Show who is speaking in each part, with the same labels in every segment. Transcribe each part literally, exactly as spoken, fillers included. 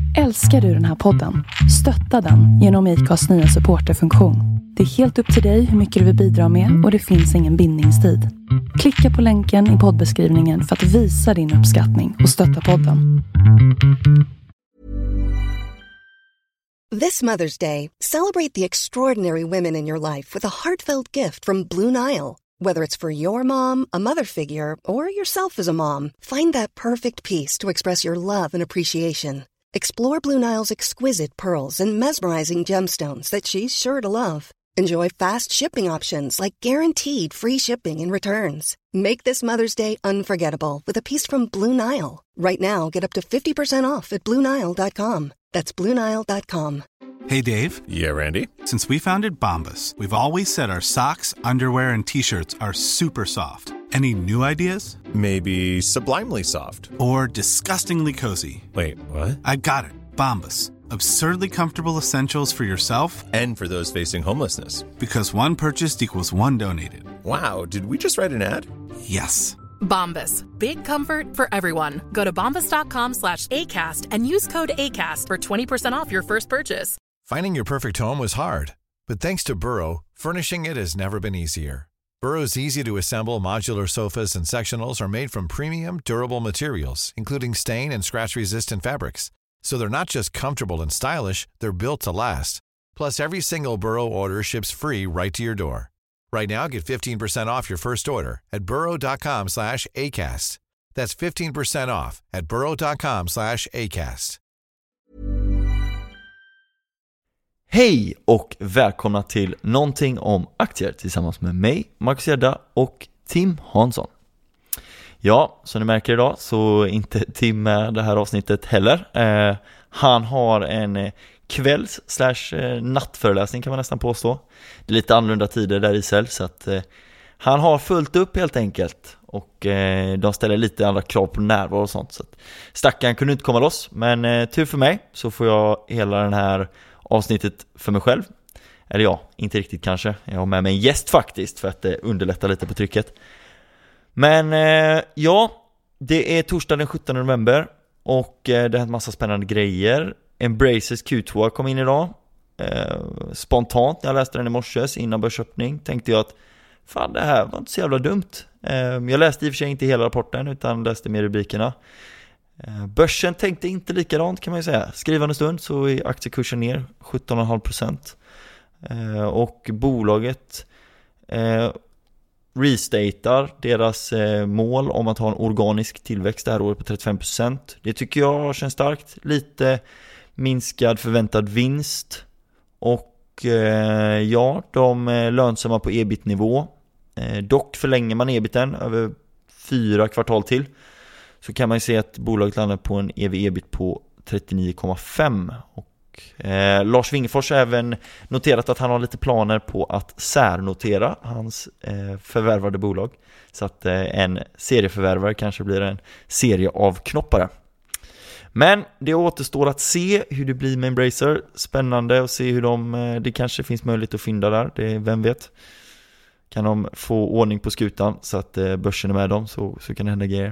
Speaker 1: Älskar du den här podden? Stötta den genom I C A:s nya supporterfunktion. Det är helt upp till dig hur mycket du vill bidra med och det finns ingen bindningstid. Klicka på länken i poddbeskrivningen för att visa din uppskattning och stötta podden.
Speaker 2: This Mother's Day, celebrate the extraordinary women in your life with a heartfelt gift from Blue Nile. Whether it's for your mom, a mother figure, or yourself as a mom, find that perfect piece to express your love and appreciation. Explore Blue Nile's exquisite pearls and mesmerizing gemstones that she's sure to love. Enjoy fast shipping options like guaranteed free shipping and returns. Make this Mother's Day unforgettable with a piece from Blue Nile. Right now, get up to fifty percent off at blue nile dot com. That's blue nile dot com.
Speaker 3: Hey, Dave.
Speaker 4: Yeah, Randy?
Speaker 3: Since we founded Bombas, we've always said our socks, underwear, and T-shirts are super soft. Any new ideas?
Speaker 4: Maybe sublimely soft.
Speaker 3: Or disgustingly cozy.
Speaker 4: Wait, what?
Speaker 3: I got it. Bombas. Absurdly comfortable essentials for yourself
Speaker 4: and for those facing homelessness.
Speaker 3: Because one purchased equals one donated.
Speaker 4: Wow, did we just write an ad?
Speaker 3: Yes.
Speaker 5: Bombas. Big comfort for everyone. Go to bombas.com slash ACAST and use code ACAST for twenty percent off your first purchase.
Speaker 6: Finding your perfect home was hard, but thanks to Burrow, furnishing it has never been easier. Burrow's easy-to-assemble modular sofas and sectionals are made from premium, durable materials, including stain and scratch-resistant fabrics. So they're not just comfortable and stylish, they're built to last. Plus, every single Burrow order ships free right to your door. Right now, get fifteen percent off your first order at burrow.com slash ACAST. That's fifteen percent off at burrow.com slash ACAST.
Speaker 7: Hej och välkomna till Någonting om aktier tillsammans med mig, Marcus Gedda och Tim Hansson. Ja, som ni märker idag så är inte Tim med det här avsnittet heller. Eh, han har en eh, kvälls slash eh, nattföreläsning kan man nästan påstå. Det är lite annorlunda tider där i Israel så att eh, han har fullt upp helt enkelt. Och eh, de ställer lite andra krav på närvaro och sånt. Så att stackaren kunde inte komma loss. Men eh, tur för mig så får jag hela den här avsnittet för mig själv. Eller ja, inte riktigt kanske. Jag har med mig en gäst faktiskt för att eh, underlätta lite på trycket. Men eh, ja, det är torsdag den sjuttonde november och eh, det har en massa spännande grejer. Embraces Q två kom in idag. Eh, spontant när jag läste den i morse innan börsöppning tänkte jag att fan, det här var inte så jävla dumt. Eh, jag läste i och för sig inte hela rapporten utan läste mer rubrikerna. Eh, börsen tänkte inte likadant kan man ju säga. Skrivande stund så är aktiekursen ner sjutton komma fem procent. Eh, och bolaget eh, restatar deras eh, mål om att ha en organisk tillväxt det här året på trettiofem procent. Det tycker jag känns starkt. Lite minskad förväntad vinst. Och eh, ja, de är lönsamma på ebit-nivå. Eh, dock förlänger man ebiten över fyra kvartal till. Så kan man ju se att bolaget landar på en E V-ebit på trettionio komma fem. Och Eh, Lars Wingefors har även noterat att han har lite planer på att särnotera hans eh, förvärvade bolag. Så att eh, en serieförvärvare kanske blir en serieavknoppare. Men det återstår att se hur det blir med Embracer. Spännande att se hur de, eh, det kanske finns möjlighet att fynda där. Det, vem vet. Kan de få ordning på skutan så att eh, börsen är med dem så, så kan det hända grejer.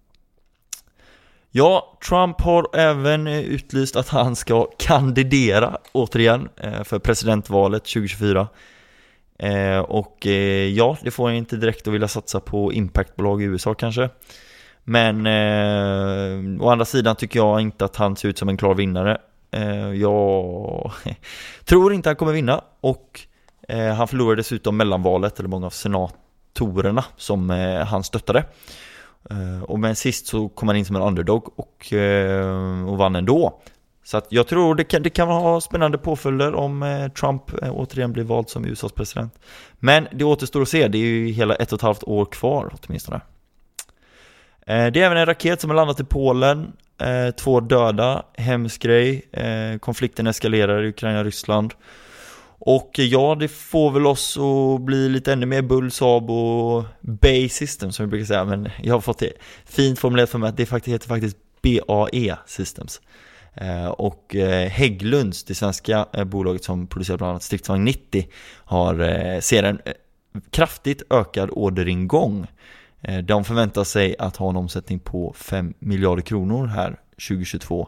Speaker 7: Ja, Trump har även utlyst att han ska kandidera återigen för presidentvalet tjugo tjugofyra. Och ja, det får han inte direkt att vilja satsa på impactbolag i U S A kanske. Men eh, å andra sidan tycker jag inte att han ser ut som en klar vinnare. Eh, jag tror inte han kommer vinna. Och eh, han förlorar dessutom mellanvalet, eller många av senatorerna som eh, han stöttade. Uh, och men sist så kom han in som en underdog och, uh, och vann ändå. Så att jag tror det kan, det kan ha spännande påföljder om uh, Trump uh, återigen blir vald som U S A:s president. Men det återstår att se, det är ju hela ett och ett halvt år kvar åtminstone. Uh, det är även en raket som har landat i Polen. Uh, två döda, hemsk grej. Uh, konflikten eskalerar i Ukraina och Ryssland. Och ja, det får väl oss att bli lite ännu mer Bull, Saab och Bay Systems som vi brukar säga. Men jag har fått det fint formulerat för mig att det faktiskt heter faktiskt B A E Systems. Eh, och eh, Hägglunds, det svenska eh, bolaget som producerar bland annat stridsvagn nittio, har, eh, ser en eh, kraftigt ökad orderingång. Eh, de förväntar sig att ha en omsättning på fem miljarder kronor här tjugo tjugotvå.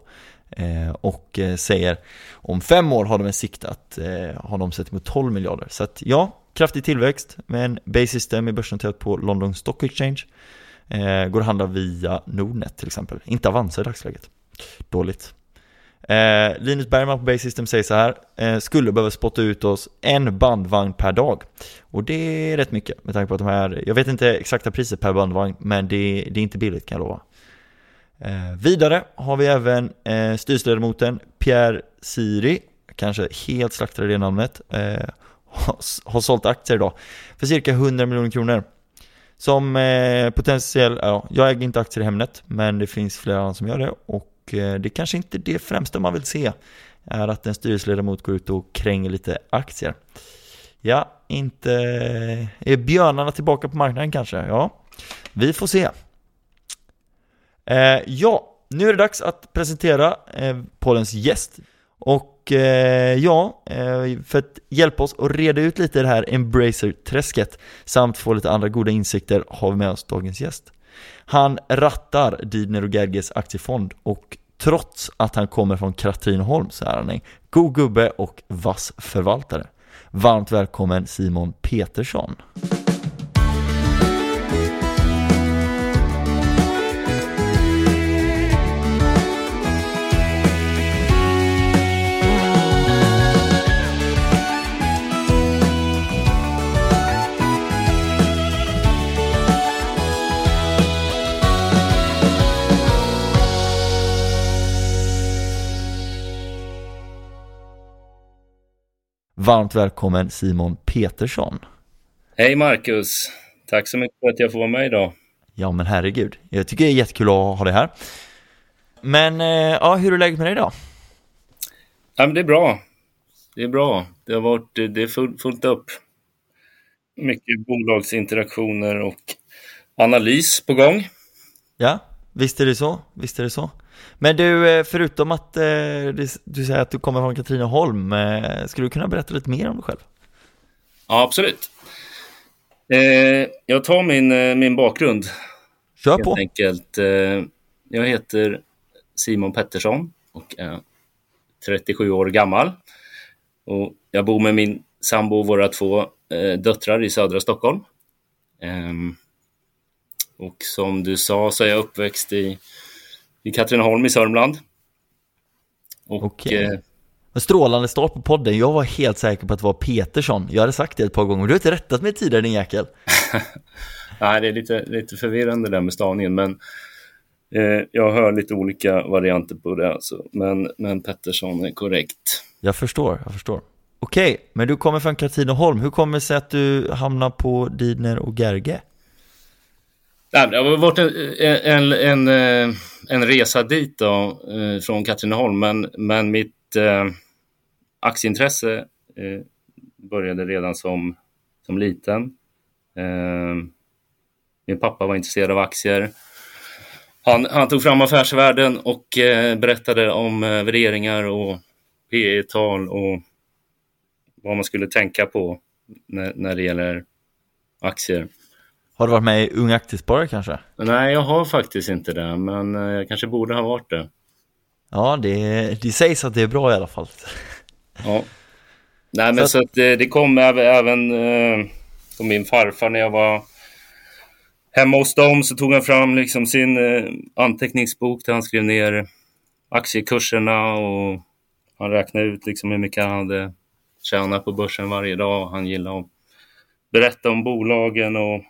Speaker 7: eh, och eh, säger om fem år har de en sikt att eh, har de sett mot tolv miljarder. Så att ja, kraftig tillväxt, men Baysystem är börsnoterat på London Stock Exchange. Eh, går att handla via Nordnet till exempel. Inte Avanza i dagsläget. Dåligt. Eh, Linus Bergman på Baysystem säger så här: eh, skulle behöva spotta ut oss en bandvagn per dag. Och det är rätt mycket med tanke på att de här, jag vet inte exakta priser per bandvagn, men det, det är inte billigt kan jag lova. Eh, vidare har vi även eh, styrelseledamoten Pierre Siri, kanske helt slaktade det namnet, eh, har, har sålt aktier idag för cirka hundra miljoner kronor. Som eh, potentiell, ja, jag äger inte aktier i Hemnet, men det finns flera andra som gör det, och eh, det kanske inte det främsta man vill se är att en styrelseledamot går ut och kränger lite aktier. Ja, inte är björnarna tillbaka på marknaden kanske? Ja, vi får se. Eh, ja, nu är det dags att presentera eh, poddens gäst. Och eh, ja, eh, för att hjälpa oss att reda ut lite det här Embracer-träsket samt få lite andra goda insikter har vi med oss dagens gäst. Han rattar Didner och Gerges aktiefond, och trots att han kommer från Katrineholm så är han en god gubbe och vass förvaltare. Varmt välkommen Simon Petersson. Varmt välkommen Simon Petersson.
Speaker 8: Hej Marcus, tack så mycket för att jag får vara med idag.
Speaker 7: Ja men herregud, jag tycker det är jättekul att ha det här. Men ja, hur är läget med dig då?
Speaker 8: Ja, men det är bra. Det är bra. Det har varit det är fullt, fullt upp. Mycket bolagsinteraktioner och analys på gång.
Speaker 7: Ja, visst är det så. Visst är det så. Men du, förutom att eh, du säger att du kommer från Katrineholm, eh, skulle du kunna berätta lite mer om dig själv?
Speaker 8: Ja, absolut. Eh, jag tar min, eh, min bakgrund.
Speaker 7: Kör på.
Speaker 8: Helt enkelt. Eh, jag heter Simon Pettersson och är trettiosju år gammal. Och jag bor med min sambo och våra två eh, döttrar i södra Stockholm. Eh, och som du sa så är jag uppväxt i i Katrineholm i Sörmland. Och
Speaker 7: okej.
Speaker 8: eh,
Speaker 7: Strålande start på podden. Jag var helt säker på att det var Petersson. Jag hade sagt det ett par gånger. Du har inte rättat mig tidigare, din jäkel.
Speaker 8: Nej, det är lite, lite förvirrande där med stavningen. Men eh, jag hör lite olika varianter på det. Alltså. Men, men Pettersson är korrekt.
Speaker 7: Jag förstår, jag förstår. Okej, men du kommer från Katrineholm. Hur kommer det sig att du hamnar på Didner och Gerge?
Speaker 8: Det har varit en, en, en, en resa dit då, från Katrineholm, men, men mitt eh, aktieintresse eh, började redan som, som liten. Eh, min pappa var intresserad av aktier. Han, han tog fram Affärsvärlden och eh, berättade om eh, värderingar och P E-tal och vad man skulle tänka på när, när det gäller aktier.
Speaker 7: Har du varit med i Ung Aktiesparare kanske?
Speaker 8: Nej, jag har faktiskt inte det, men jag kanske borde ha varit det.
Speaker 7: Ja, det, det sägs att det är bra i alla fall.
Speaker 8: Ja. Nej, men så,
Speaker 7: så
Speaker 8: att, att det, det kom även, även eh, på min farfar när jag var hemma hos dem, så tog han fram liksom sin eh, anteckningsbok där han skrev ner aktiekurserna och han räknade ut liksom hur mycket han hade tjänat på börsen varje dag. Han gillade att berätta om bolagen och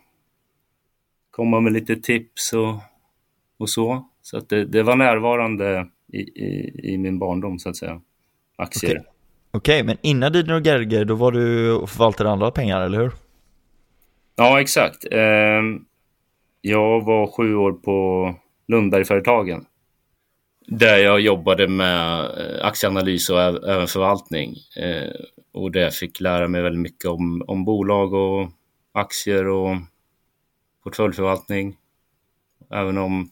Speaker 8: komma med lite tips och, och så. Så att det, det var närvarande i, i, i min barndom så att säga. Aktier.
Speaker 7: Okej, okay, men innan Didner och Gerge då var du och förvaltade andra pengar, eller hur?
Speaker 8: Ja, exakt. Eh, jag var sju år på Lundbergföretagen. Där jag jobbade med aktieanalys och även förvaltning. Eh, och där jag fick lära mig väldigt mycket om, om bolag och aktier och portföljförvaltning. Även om,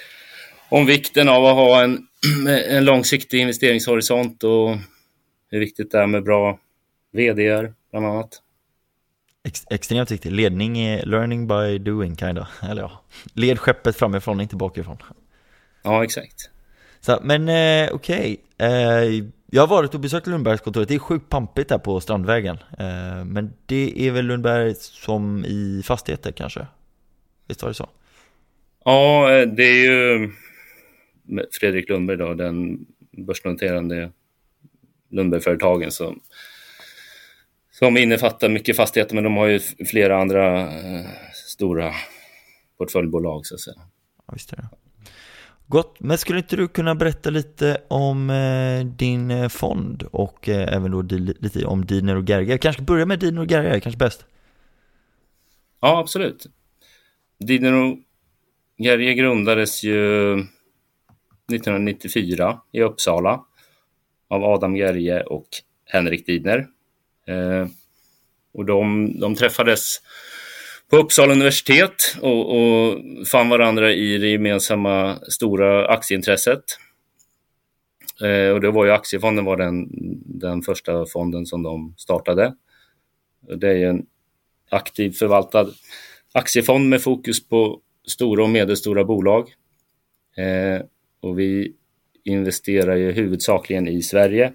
Speaker 8: om vikten av att ha en, en långsiktig investeringshorisont och hur viktigt det är med bra vd:ar bland annat.
Speaker 7: Ex- extremt viktigt. Ledning är learning by doing kind of. Eller ja, led skeppet framifrån, inte bakifrån.
Speaker 8: Ja, exakt.
Speaker 7: Så, men eh, okej, okay. eh, jag har varit och besökt Lundbergskontoret. Det är sjukt pampigt där på Strandvägen. eh, Men det är väl Lundberg som i fastigheter kanske? Visst var det så?
Speaker 8: Ja, det är ju Fredrik Lundberg då, den börsnoterande Lundbergföretagen som, som innefattar mycket fastigheter, men de har ju flera andra eh, stora portföljbolag så att säga.
Speaker 7: Ja, visst är det. Gott, men skulle inte du kunna berätta lite om eh, din fond och eh, även då di- lite om Didner och Gerge? Jag kanske börja med Didner och Gerge, kanske bäst.
Speaker 8: Ja, absolut. Didner och Gerge grundades ju nittonhundranittiofyra i Uppsala av Adam Gerge och Henrik Didner. Eh, och de, de träffades på Uppsala universitet och, och fann varandra i det gemensamma stora aktieintresset. Eh, och det var ju aktiefonden var den, den första fonden som de startade. Det är ju en aktiv förvaltad aktiefond med fokus på stora och medelstora bolag. Eh, och vi investerar ju huvudsakligen i Sverige.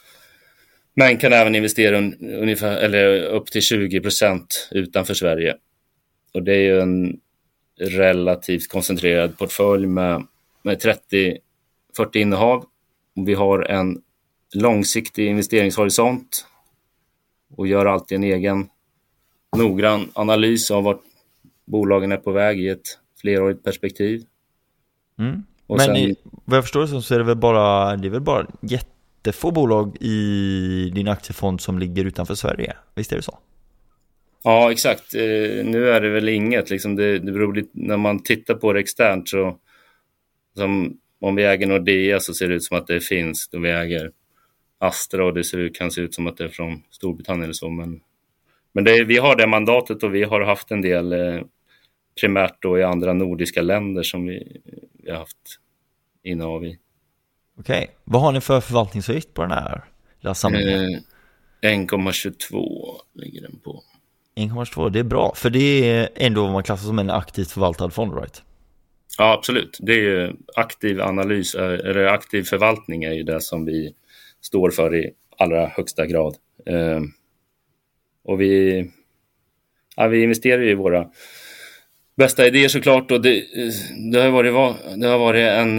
Speaker 8: Men kan även investera un, ungefär, eller upp till tjugo procent utanför Sverige. Och det är ju en relativt koncentrerad portfölj med, med trettio till fyrtio innehav. Och vi har en långsiktig investeringshorisont och gör alltid en egen noggrann analys av vart bolagen är på väg i ett flerårigt perspektiv.
Speaker 7: Mm.
Speaker 8: Och
Speaker 7: Men
Speaker 8: sen,
Speaker 7: i, vad jag förstår så är det väl bara, det är väl bara jättefå bolag i din aktiefond som ligger utanför Sverige. Visst är det så?
Speaker 8: Ja, exakt. Eh, nu är det väl inget. Liksom det, det beror lite, när man tittar på det externt så som, om vi äger Nordea så ser det ut som att det finns. Då vi äger Astra och det ser, kan se ut som att det är från Storbritannien eller så. Men, men det, vi har det mandatet och vi har haft en del eh, primärt då i andra nordiska länder som vi, vi har haft innehav i.
Speaker 7: Okej, okay. Vad har ni för förvaltningsavgift på den här samlingen?
Speaker 8: Eh, en komma tjugotvå ligger den på.
Speaker 7: en komma tjugotvå, det är bra. För det är ändå vad man klassar som en aktivt förvaltad fond, right?
Speaker 8: Ja, absolut. Det är ju aktiv analys, eller aktiv förvaltning är ju det som vi står för i allra högsta grad. Eh, och vi, ja, vi investerar ju i våra bästa idéer såklart. Och det, det, har, varit, det har varit en,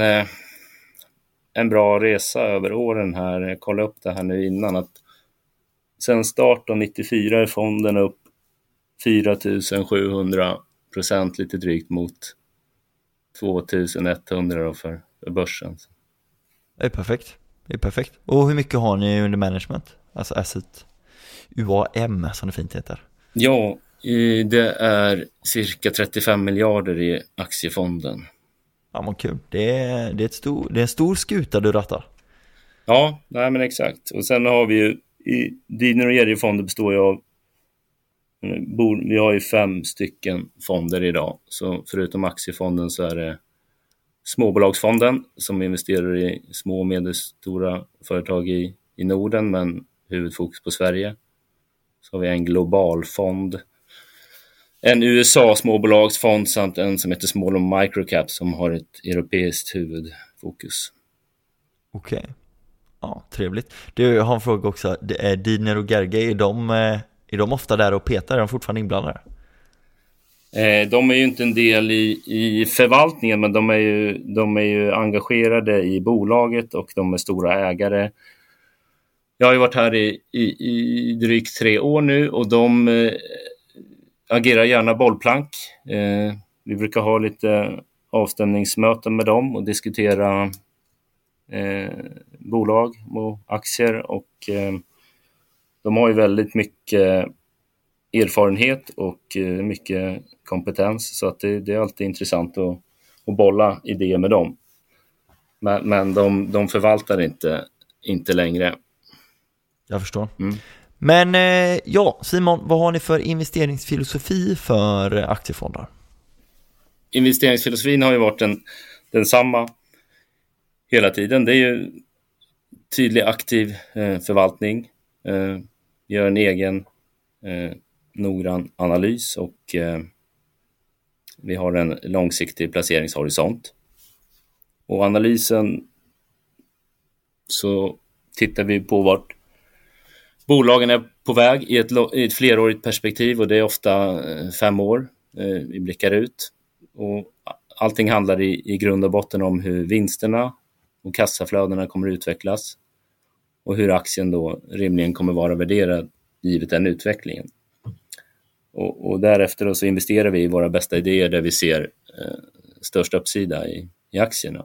Speaker 8: en bra resa över åren här. Jag kollade upp det här nu innan. Att sen start av nittiofyra är fonden upp fyra tusen sjuhundra procent lite drygt mot två tusen etthundra för börsen.
Speaker 7: Det är perfekt. Det är perfekt. Och hur mycket har ni under management? Alltså asset U A M som det fint heter.
Speaker 8: Ja, det är cirka trettiofem miljarder i aktiefonden.
Speaker 7: Ja, men kul. Det är, det är, ett stor, det är en stor skuta du rattar.
Speaker 8: Ja, nej men exakt. Och sen har vi ju i Didner och Gerge-fonden består ju av vi har ju fem stycken fonder idag. Så förutom aktiefonden så är det småbolagsfonden som investerar i små och medelstora företag i, i Norden men huvudfokus på Sverige. Så har vi en global fond, en U S A småbolagsfond samt en som heter Small and Microcap som har ett europeiskt huvudfokus.
Speaker 7: Okej, okay. Ja, trevligt. Du, jag har en fråga också. Det är Didner och Gerge, är de, är de ofta där och petar? Är de fortfarande inblandade?
Speaker 8: Eh, de är ju inte en del i, i förvaltningen men de är, ju, de är ju engagerade i bolaget och de är stora ägare. Jag har ju varit här i, i, i drygt tre år nu och de eh, agerar gärna bollplank. Eh, vi brukar ha lite avstämningsmöten med dem och diskutera eh, bolag och aktier och eh, de har ju väldigt mycket erfarenhet och eh, mycket kompetens så att det, det är alltid intressant att, att bolla idéer med dem. Men, men de, de förvaltar inte, inte längre.
Speaker 7: Jag förstår.
Speaker 8: Mm.
Speaker 7: Men eh, ja, Simon, vad har ni för investeringsfilosofi för aktiefonder?
Speaker 8: Investeringsfilosofin har ju varit den, den samma hela tiden. Det är ju tydlig aktiv eh, förvaltning. Eh, gör en egen eh, noggrann analys och eh, vi har en långsiktig placeringshorisont. Och analysen så tittar vi på vart bolagen är på väg i ett, i ett flerårigt perspektiv, och det är ofta fem år eh, vi blickar ut. Och allting handlar i, i grund och botten om hur vinsterna och kassaflödena kommer att utvecklas och hur aktien då rimligen kommer vara värderad givet den utvecklingen. Och, och därefter då så investerar vi i våra bästa idéer där vi ser eh, störst uppsida i, i aktierna.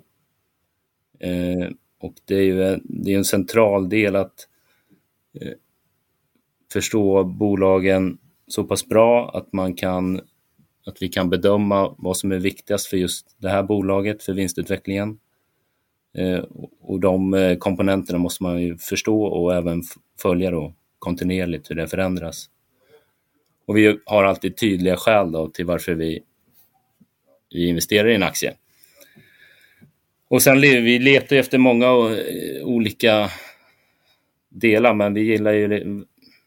Speaker 8: Eh, och det är ju en, det är en central del att eh, förstå bolagen så pass bra att man kan att vi kan bedöma vad som är viktigast för just det här bolaget för vinstutvecklingen. Eh, och de eh, komponenterna måste man ju förstå och även f- följa då kontinuerligt hur det förändras. Och vi har alltid tydliga skäl då till varför vi, vi investerar i en aktie. Och sen vi letar efter många eh, olika delar, men vi gillar ju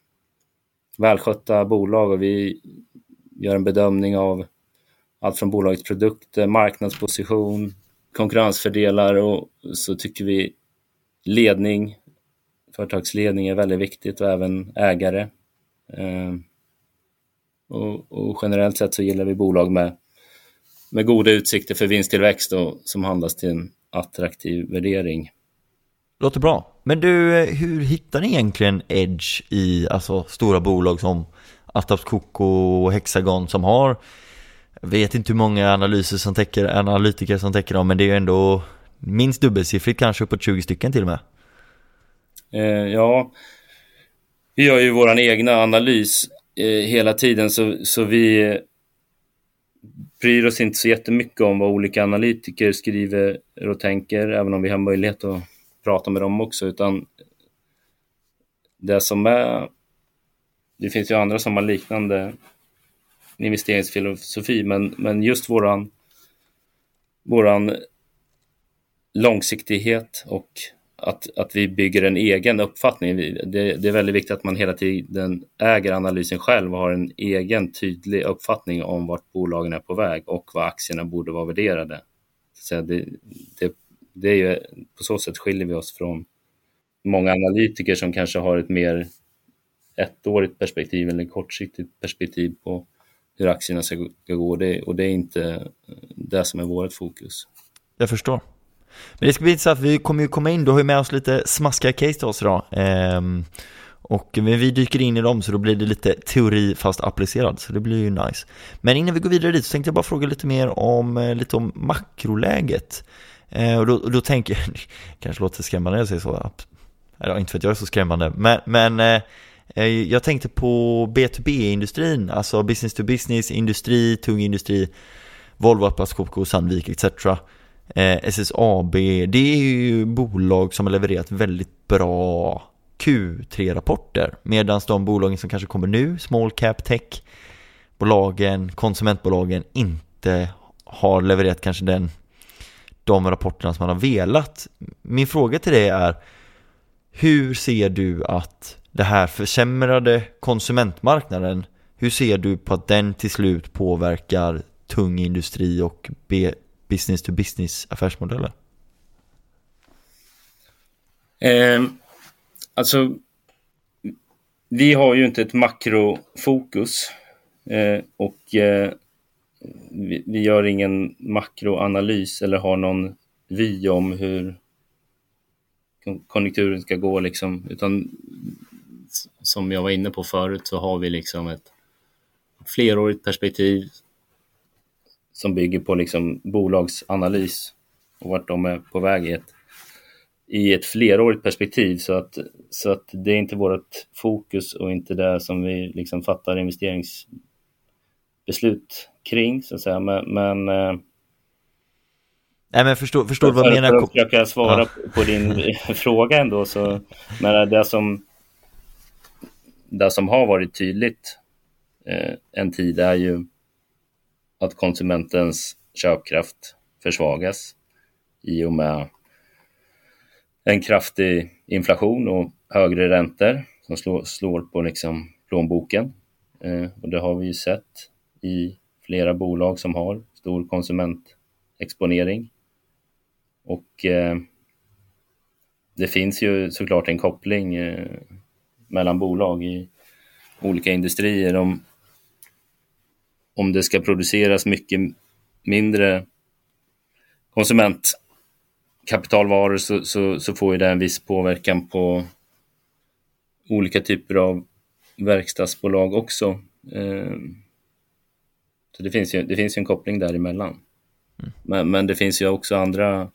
Speaker 8: välskötta bolag och vi gör en bedömning av allt från bolagets produkter, marknadsposition, konkurrensfördelar, och så tycker vi ledning, företagsledning är väldigt viktigt, och även ägare. Eh, och, och generellt sett så gillar vi bolag med, med goda utsikter för vinsttillväxt och som handlas till en attraktiv värdering.
Speaker 7: Låter bra. Men du, hur hittar ni egentligen edge i alltså stora bolag som Atlas Copco och Hexagon som har, jag vet inte hur många analyser som täcker, analytiker som täcker dem, men det är ju ändå minst dubbelsiffrigt, kanske uppåt tjugo stycken till och med.
Speaker 8: Eh, ja, vi gör ju våran egna analys eh, hela tiden, så, så vi bryr oss inte så jättemycket om vad olika analytiker skriver och tänker, även om vi har möjlighet att prata med dem också, utan det som är, det finns ju andra som har liknande investeringsfilosofi, men, men just våran våran långsiktighet och att, att vi bygger en egen uppfattning, det, det är väldigt viktigt att man hela tiden äger analysen själv och har en egen tydlig uppfattning om vart bolagen är på väg och vad aktierna borde vara värderade. Så det, det, det är ju, på så sätt skiljer vi oss från många analytiker som kanske har ett mer ettårigt perspektiv eller kortsiktigt perspektiv på hur aktierna ska gå, det, och det är inte det som är vårt fokus.
Speaker 7: Jag förstår. Men det ska bli så att vi kommer ju komma in, då har vi med oss lite smaskiga case till oss idag. Ehm, och vi dyker in i dem, så då blir det lite teori fast applicerad, så det blir ju nice. Men innan vi går vidare dit så tänkte jag bara fråga lite mer om, lite om makroläget. Ehm, och, då, och då tänker jag, kanske låter skrämmande när jag säger så, eller inte för att jag är så skrämmande, men, men eh, jag tänkte på B to B-industrin, alltså business to business, industri, tung industri, Volvo, Atlas Copco, Sandvik et cetera. Eh, S S A B, det är ju bolag som har levererat väldigt bra Q tre-rapporter, medan de bolagen som kanske kommer nu, small cap tech bolagen, konsumentbolagen, inte har levererat kanske den, de rapporterna som man har velat. Min fråga till dig är, hur ser du att det här försämrade konsumentmarknaden, hur ser du på att den till slut påverkar tung industri och B- business to business affärsmodeller?
Speaker 8: Eh, alltså vi har ju inte ett makrofokus eh, och eh, vi, vi gör ingen makroanalys eller har någon vy om hur konjunkturen ska gå liksom, utan som jag var inne på förut så har vi liksom ett flerårigt perspektiv som bygger på liksom bolagsanalys och vart de är på väg i ett, i ett flerårigt perspektiv, så att, så att det är inte vårt fokus och inte det som vi liksom fattar investeringsbeslut kring, så att säga. Men, men
Speaker 7: Nej, men förstår, förstår
Speaker 8: för,
Speaker 7: vad jag menar.
Speaker 8: För att försöka svara ja. på din fråga ändå, så men det som det som har varit tydligt eh, en tid är ju att konsumentens köpkraft försvagas i och med en kraftig inflation och högre räntor som slår, slår på liksom plånboken. Eh, och det har vi ju sett i flera bolag som har stor konsumentexponering. Och eh, det finns ju såklart en koppling eh, mellan bolag i olika industrier. Om, om det ska produceras mycket mindre konsumentkapitalvaror så, så, så får ju det en viss påverkan på olika typer av verkstadsbolag också. Eh, så det finns ju, det finns ju en koppling däremellan. Mm. Men, men det finns ju också andra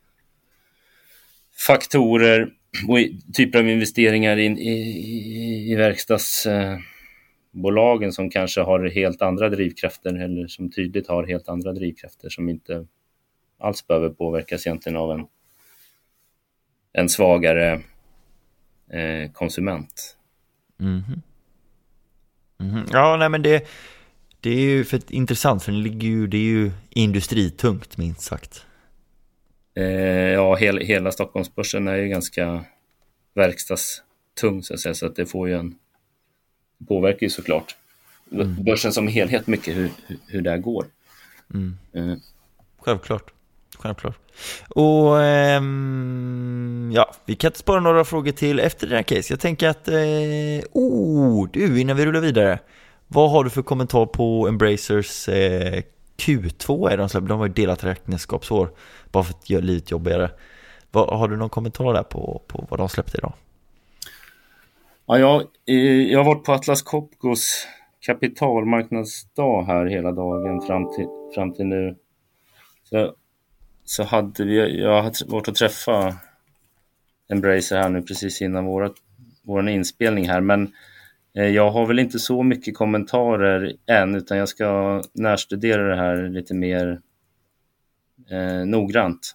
Speaker 8: faktorer och typer av investeringar in, i, i, i verkstadsbolagen som kanske har helt andra drivkrafter eller som tydligt har helt andra drivkrafter som inte alls behöver påverkas egentligen av en, en svagare eh, konsument.
Speaker 7: Mm-hmm. Mm-hmm. Ja, nej men det, det är ju för intressant för det ligger ju, det är ju industritungt minst sagt.
Speaker 8: Eh, ja, hel, hela Stockholmsbörsen är ju ganska verkstadstung så att säga, så att det får ju en påverkar ju såklart mm. börsen som helhet mycket hur, hur, hur det går.
Speaker 7: Mm. Eh. Självklart. Självklart. Och ehm, ja, vi kan inte spara några frågor till efter den här case. Jag tänker att eh, oh, du, innan vi rullar vidare, vad har du för kommentar på Embracers eh, Q två är de släppte? De har ju delat räkenskapsår bara för att göra livet jobbigare. Vad, har du någon kommentar där på, på vad de släppte idag?
Speaker 8: Ja, jag, jag har varit på Atlas Copcos kapitalmarknadsdag här hela dagen fram till, fram till nu. Så, så hade vi, jag har varit och träffa Embracer här nu precis innan våra, vår inspelning här. Men eh, jag har väl inte så mycket kommentarer än, utan jag ska närstudera det här lite mer eh, noggrant.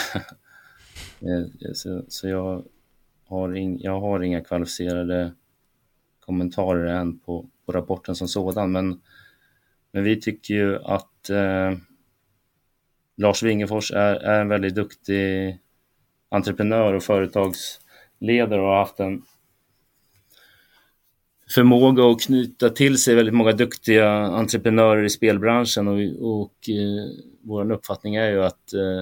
Speaker 8: så, så jag har, in, jag har inga kvalificerade kommentarer än på, på rapporten som sådan. Men, men vi tycker ju att eh, Lars Wingefors är, är en väldigt duktig entreprenör och företagsledare och har haft en förmåga att knyta till sig väldigt många duktiga entreprenörer i spelbranschen och, och eh, vår uppfattning är ju att eh,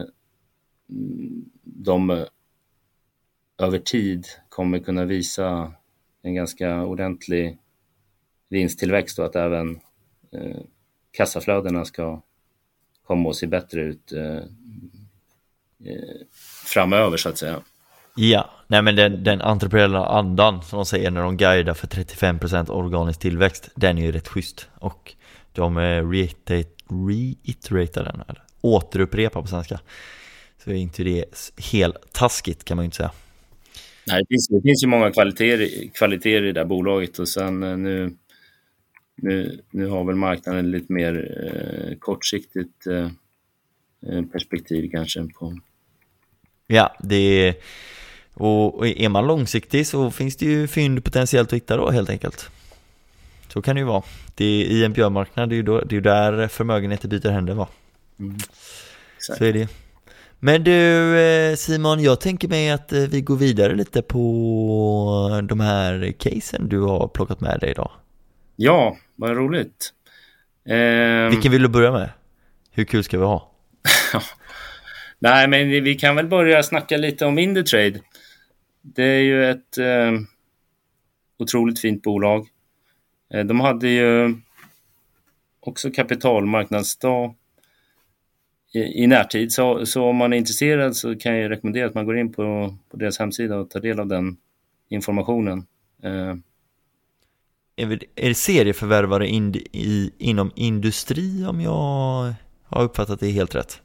Speaker 8: de över tid kommer kunna visa en ganska ordentlig vinsttillväxt och att även eh, kassaflödena ska komma och se bättre ut eh, eh, framöver så att säga.
Speaker 7: Ja, nej men den, den entreprenöriella andan som de säger när de guidar för trettiofem procent organisk tillväxt, den är ju rätt schysst och de reiteratar den eller återupprepar på svenska. Så är inte det helt taskigt kan man ju inte säga.
Speaker 8: Nej, det finns, det finns ju många kvaliteter, kvaliteter i det där bolaget och sen nu, nu, nu har väl marknaden lite mer eh, kortsiktigt eh, perspektiv kanske på. Ja,
Speaker 7: det är, och är man långsiktig så finns det ju fynd potentiellt att hitta då helt enkelt. Så kan det ju vara. Det är, i en björnmarknad, det är ju då, det är ju där förmögenheter byter händer va. Mm. Så är det. Men du Simon, jag tänker mig att vi går vidare lite på de här casen du har plockat med dig idag.
Speaker 8: Ja, vad roligt.
Speaker 7: Ehm... Vilken vill du börja med? Hur kul ska vi ha?
Speaker 8: Nej, men vi kan väl börja snacka lite om Indutrade. Det är ju ett eh, otroligt fint bolag. Eh, de hade ju också kapitalmarknadsdag i, i närtid. Så, så om man är intresserad så kan jag rekommendera att man går in på, på deras hemsida och tar del av den informationen. Eh,
Speaker 7: är, det, är det serieförvärvare in, i, inom industri om jag har uppfattat det helt rätt?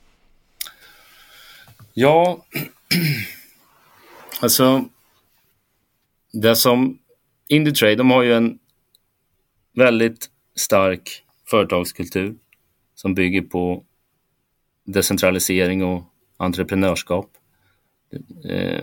Speaker 8: Ja, alltså det som Indutrade, de har ju en väldigt stark företagskultur som bygger på decentralisering och entreprenörskap. Eh,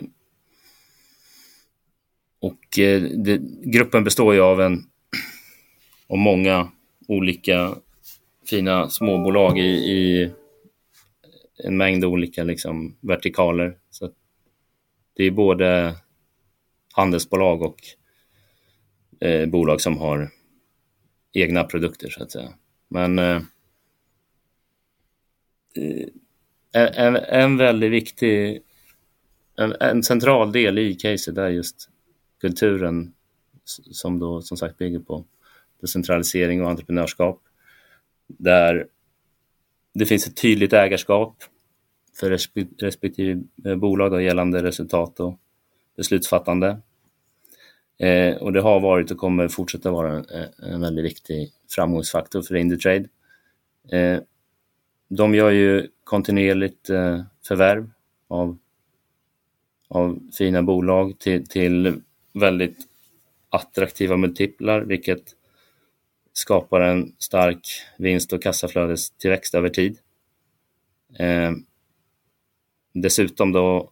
Speaker 8: och eh, det, gruppen består ju av en av många olika fina småbolag i, i en mängd olika liksom, vertikaler. Så det är både handelsbolag och eh, bolag som har egna produkter så att säga. Men eh, en, en väldigt viktig en, en central del i caset är just kulturen som då som sagt bygger på decentralisering och entreprenörskap. Där det finns ett tydligt ägarskap för respektive bolag då, gällande resultat och beslutsfattande. Eh, och det har varit och kommer fortsätta vara en, en väldigt viktig framgångsfaktor för Indutrade. Eh, de gör ju kontinuerligt eh, förvärv av, av fina bolag till, till väldigt attraktiva multiplar, vilket skapar en stark vinst- och kassaflödestillväxt över tid. Eh, dessutom då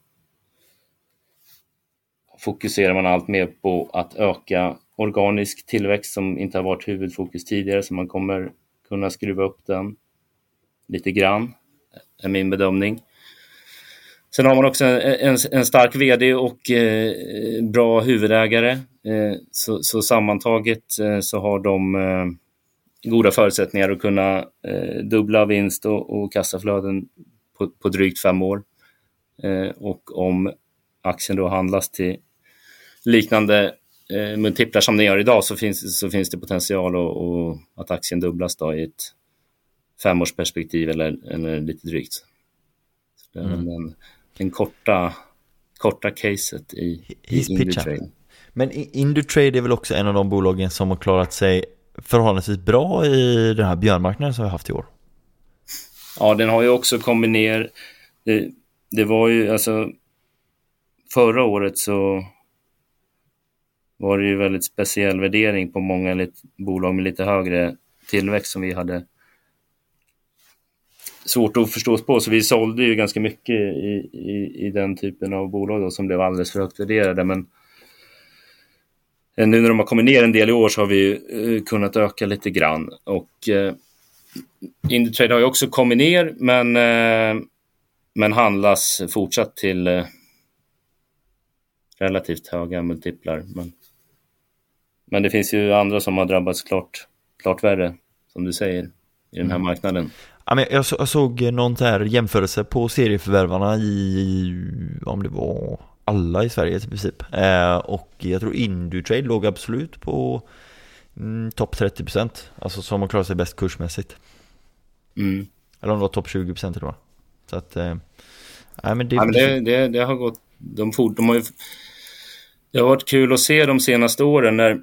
Speaker 8: fokuserar man allt mer på att öka organisk tillväxt som inte har varit huvudfokus tidigare, så man kommer kunna skruva upp den lite grann, är min bedömning. Sen har man också en, en, en stark vd och eh, bra huvudägare. Eh, så, så sammantaget eh, så har de eh, goda förutsättningar att kunna eh, dubbla vinst och, och kassaflöden på, på drygt fem år. Eh, och om aktien då handlas till liknande eh, multiplar som den gör idag, så finns, så finns det potential och, och att aktien dubblas då i ett femårsperspektiv eller, eller lite drygt. Så det är mm. den, den korta, korta caset i, i Indutrade.
Speaker 7: Men Indutrade är väl också en av de bolagen som har klarat sig förhållandevis bra i den här björnmarknaden som vi har haft i år.
Speaker 8: Ja, den har ju också kombiner. Det, det var ju alltså förra året så var det ju väldigt speciell värdering på många lite, bolag med lite högre tillväxt som vi hade svårt att förstå oss på. Så vi sålde ju ganska mycket i, i, i den typen av bolag då, som blev alldeles för högt värderade. Men nu när de har kommit ner en del i år så har vi uh, kunnat öka lite grann. Och uh, Indutrade har ju också kommit ner, men, uh, men handlas fortsatt till uh, relativt höga multiplar. Men, men det finns ju andra som har drabbats klart, klart värre, som du säger, i den här mm. marknaden.
Speaker 7: Ja, men jag, så, jag såg någon här jämförelse på serieförvärvarna i, om det var alla i Sverige i princip. Eh, och jag tror Indutrade låg absolut på mm, topp trettio procent. Alltså som har klarat sig bäst kursmässigt.
Speaker 8: Mm.
Speaker 7: Eller om det var topp tjugo procent eller vad. Så att, eh, nej, men det,
Speaker 8: ja, men det, det, det har gått, de fort, de har ju, det har varit kul att se de senaste åren när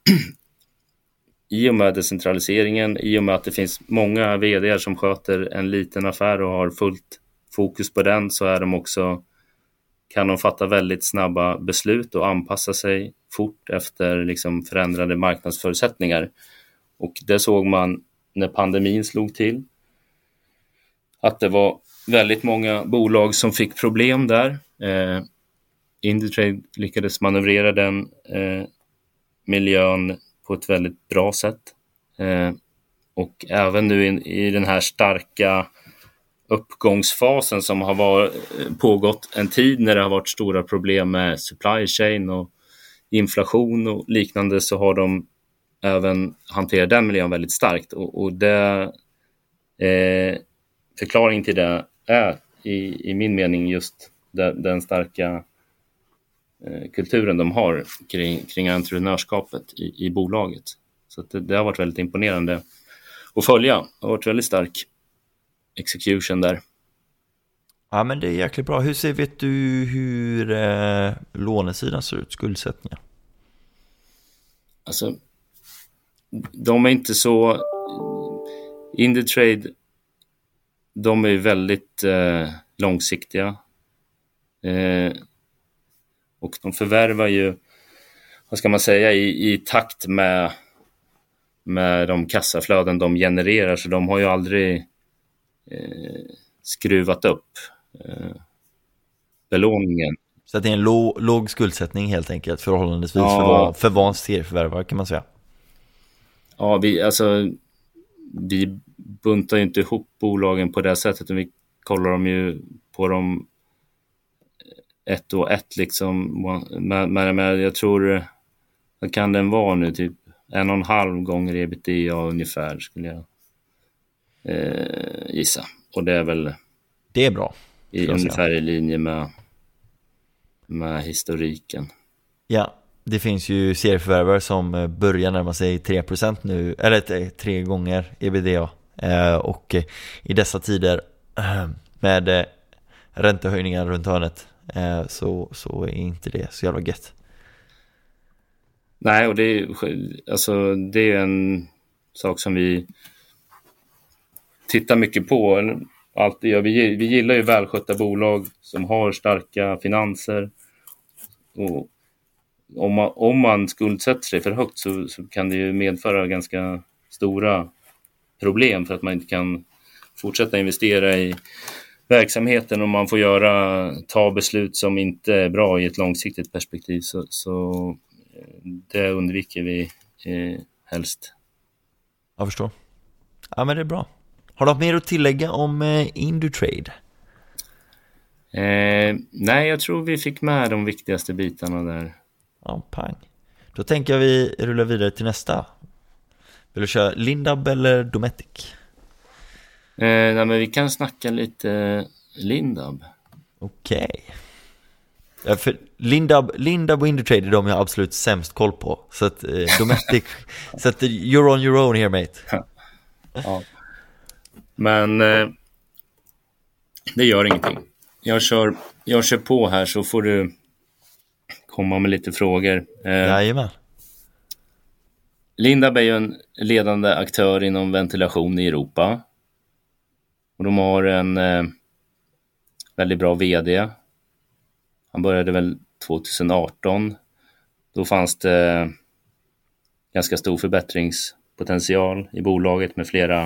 Speaker 8: i och med decentraliseringen, i och med att det finns många vd:ar som sköter en liten affär och har fullt fokus på den, så är de också, kan de fatta väldigt snabba beslut och anpassa sig fort efter liksom förändrade marknadsförutsättningar. Och det såg man när pandemin slog till, att det var väldigt många bolag som fick problem där. Eh, Indutrade lyckades manövrera den eh, miljön på ett väldigt bra sätt. Eh, och även nu in, i den här starka uppgångsfasen som har varit, pågått en tid när det har varit stora problem med supply chain och inflation och liknande, så har de även hanterat den miljön väldigt starkt. Och, och det eh, förklaringen till det är i, i min mening just den, den starka kulturen de har kring, kring entreprenörskapet i, i bolaget. Så att det, det har varit väldigt imponerande att följa. Det har varit väldigt stark execution där.
Speaker 7: Ja, men det är jäkligt bra. Hur ser vet du hur eh, lånesidan ser ut, skuldsättningar?
Speaker 8: Alltså, de är inte så... Indutrade, de är väldigt eh, långsiktiga. Eh, Och de förvärvar ju, vad ska man säga, i, i takt med, med de kassaflöden de genererar. Så de har ju aldrig eh, skruvat upp eh, belåningen.
Speaker 7: Så att det är en låg, låg skuldsättning helt enkelt, förhållandevis
Speaker 8: ja.
Speaker 7: för, van, för van serieförvärvare kan man säga.
Speaker 8: Ja, vi, alltså, vi buntar ju inte ihop bolagen på det sättet. Vi kollar dem ju på dem ett och ett liksom, men, men, men jag tror, vad kan den vara nu, typ en och en halv gånger ebitda ungefär, skulle jag eh, gissa. Och det är väl
Speaker 7: det är bra
Speaker 8: i, ungefär i linje med med historiken.
Speaker 7: Ja, det finns ju serieförvärvare som börjar närma sig tre procent nu, eller tre gånger E B D A. Eh, och i dessa tider eh, med eh, räntehöjningar runt hörnet eh, så, så är inte det så jävla gött.
Speaker 8: Nej, och det är, alltså, det är en sak som vi tittar mycket på. Alltid, ja, vi, vi gillar ju välskötta bolag som har starka finanser. Och om man, om man skuldsätter sig för högt så, så kan det ju medföra ganska stora problem för att man inte kan fortsätta investera i verksamheten, och man får göra, ta beslut som inte är bra i ett långsiktigt perspektiv. Så, så det undviker vi eh, helst.
Speaker 7: Jag förstår. Ja, men det är bra. Har du något mer att tillägga om eh, Indutrade?
Speaker 8: Eh, nej, jag tror vi fick med de viktigaste bitarna där.
Speaker 7: Ja, pang. Då tänker jag vi rullar vidare till nästa. Vill du köra Lindab eller Dometic?
Speaker 8: Eh, nej, men vi kan snacka lite Lindab.
Speaker 7: Okej. Okay. Ja, för Lindab, Lindab och Indutrade är de jag har absolut sämst koll på. Så att eh, Dometic, så att you're on your own here, mate.
Speaker 8: Ja. Men eh, det gör ingenting. Jag kör, jag kör på här, så får du komma med lite frågor. Eh,
Speaker 7: Jajamän.
Speaker 8: Lindab är ju en ledande aktör inom ventilation i Europa. Och de har en eh, väldigt bra vd. Han började väl tjugoarton. Då fanns det ganska stor förbättringspotential i bolaget med flera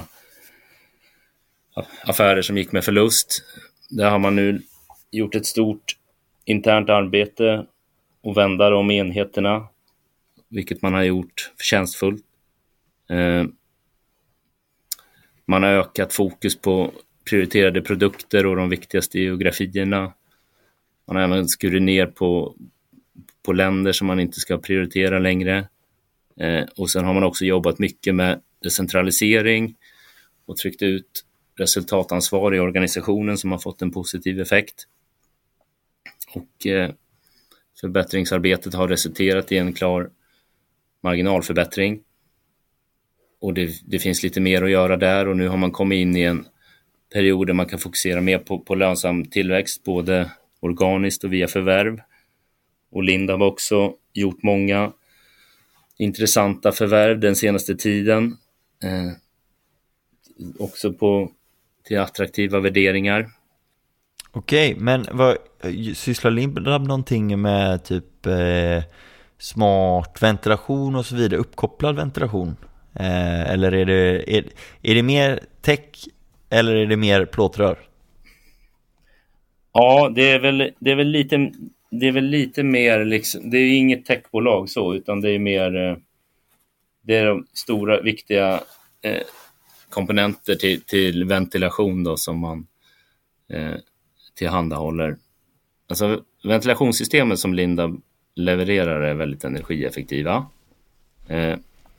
Speaker 8: affärer som gick med förlust. Där har man nu gjort ett stort internt arbete och vända de enheterna, vilket man har gjort förtjänstfullt. Eh, man har ökat fokus på prioriterade produkter och de viktigaste geografierna. Man har även skurit ner på, på länder som man inte ska prioritera längre. Eh, och sen har man också jobbat mycket med decentralisering och tryckt ut resultatansvar i organisationen som har fått en positiv effekt. Och eh, förbättringsarbetet har resulterat i en klar marginalförbättring. Och det, det finns lite mer att göra där, och nu har man kommit in i en period där man kan fokusera mer på, på lönsam tillväxt, både organiskt och via förvärv. Och Lindab har också gjort många intressanta förvärv den senaste tiden. Eh, också på till attraktiva värderingar.
Speaker 7: Okej, men vad sysslar Lindab någonting med typ eh, smart ventilation och så vidare, uppkopplad ventilation? Eh, eller är det, är, är det mer tech eller är det mer plåtrör?
Speaker 8: Ja, det är väl, det är väl lite det är väl lite mer liksom, det är inget techbolag så, utan det är mer det är de stora viktiga eh, komponenter till, till ventilation då som man eh, tillhandahåller. Alltså ventilationssystemen som Lindab levererar är väldigt energieffektiva. Eh,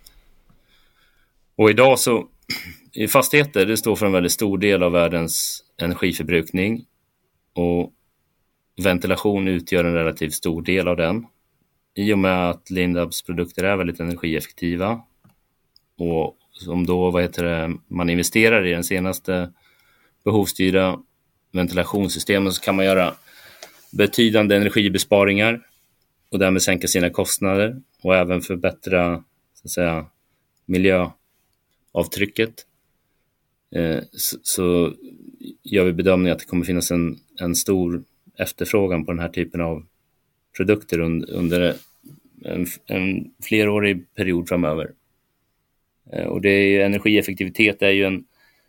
Speaker 8: och idag så i fastigheter, det står för en väldigt stor del av världens energiförbrukning, och ventilation utgör en relativt stor del av den. I och med att Lindabs produkter är väldigt energieffektiva, och som då vad heter det, man investerar i den senaste behovsstyrda ventilationssystemen, så kan man göra betydande energibesparingar och därmed sänka sina kostnader och även förbättra så att säga miljöavtrycket. Eh, så, så gör vi bedömningen att det kommer finnas en, en stor efterfrågan på den här typen av produkter under, under en, en flerårig period framöver. Eh, och det är, energieffektivitet är ju en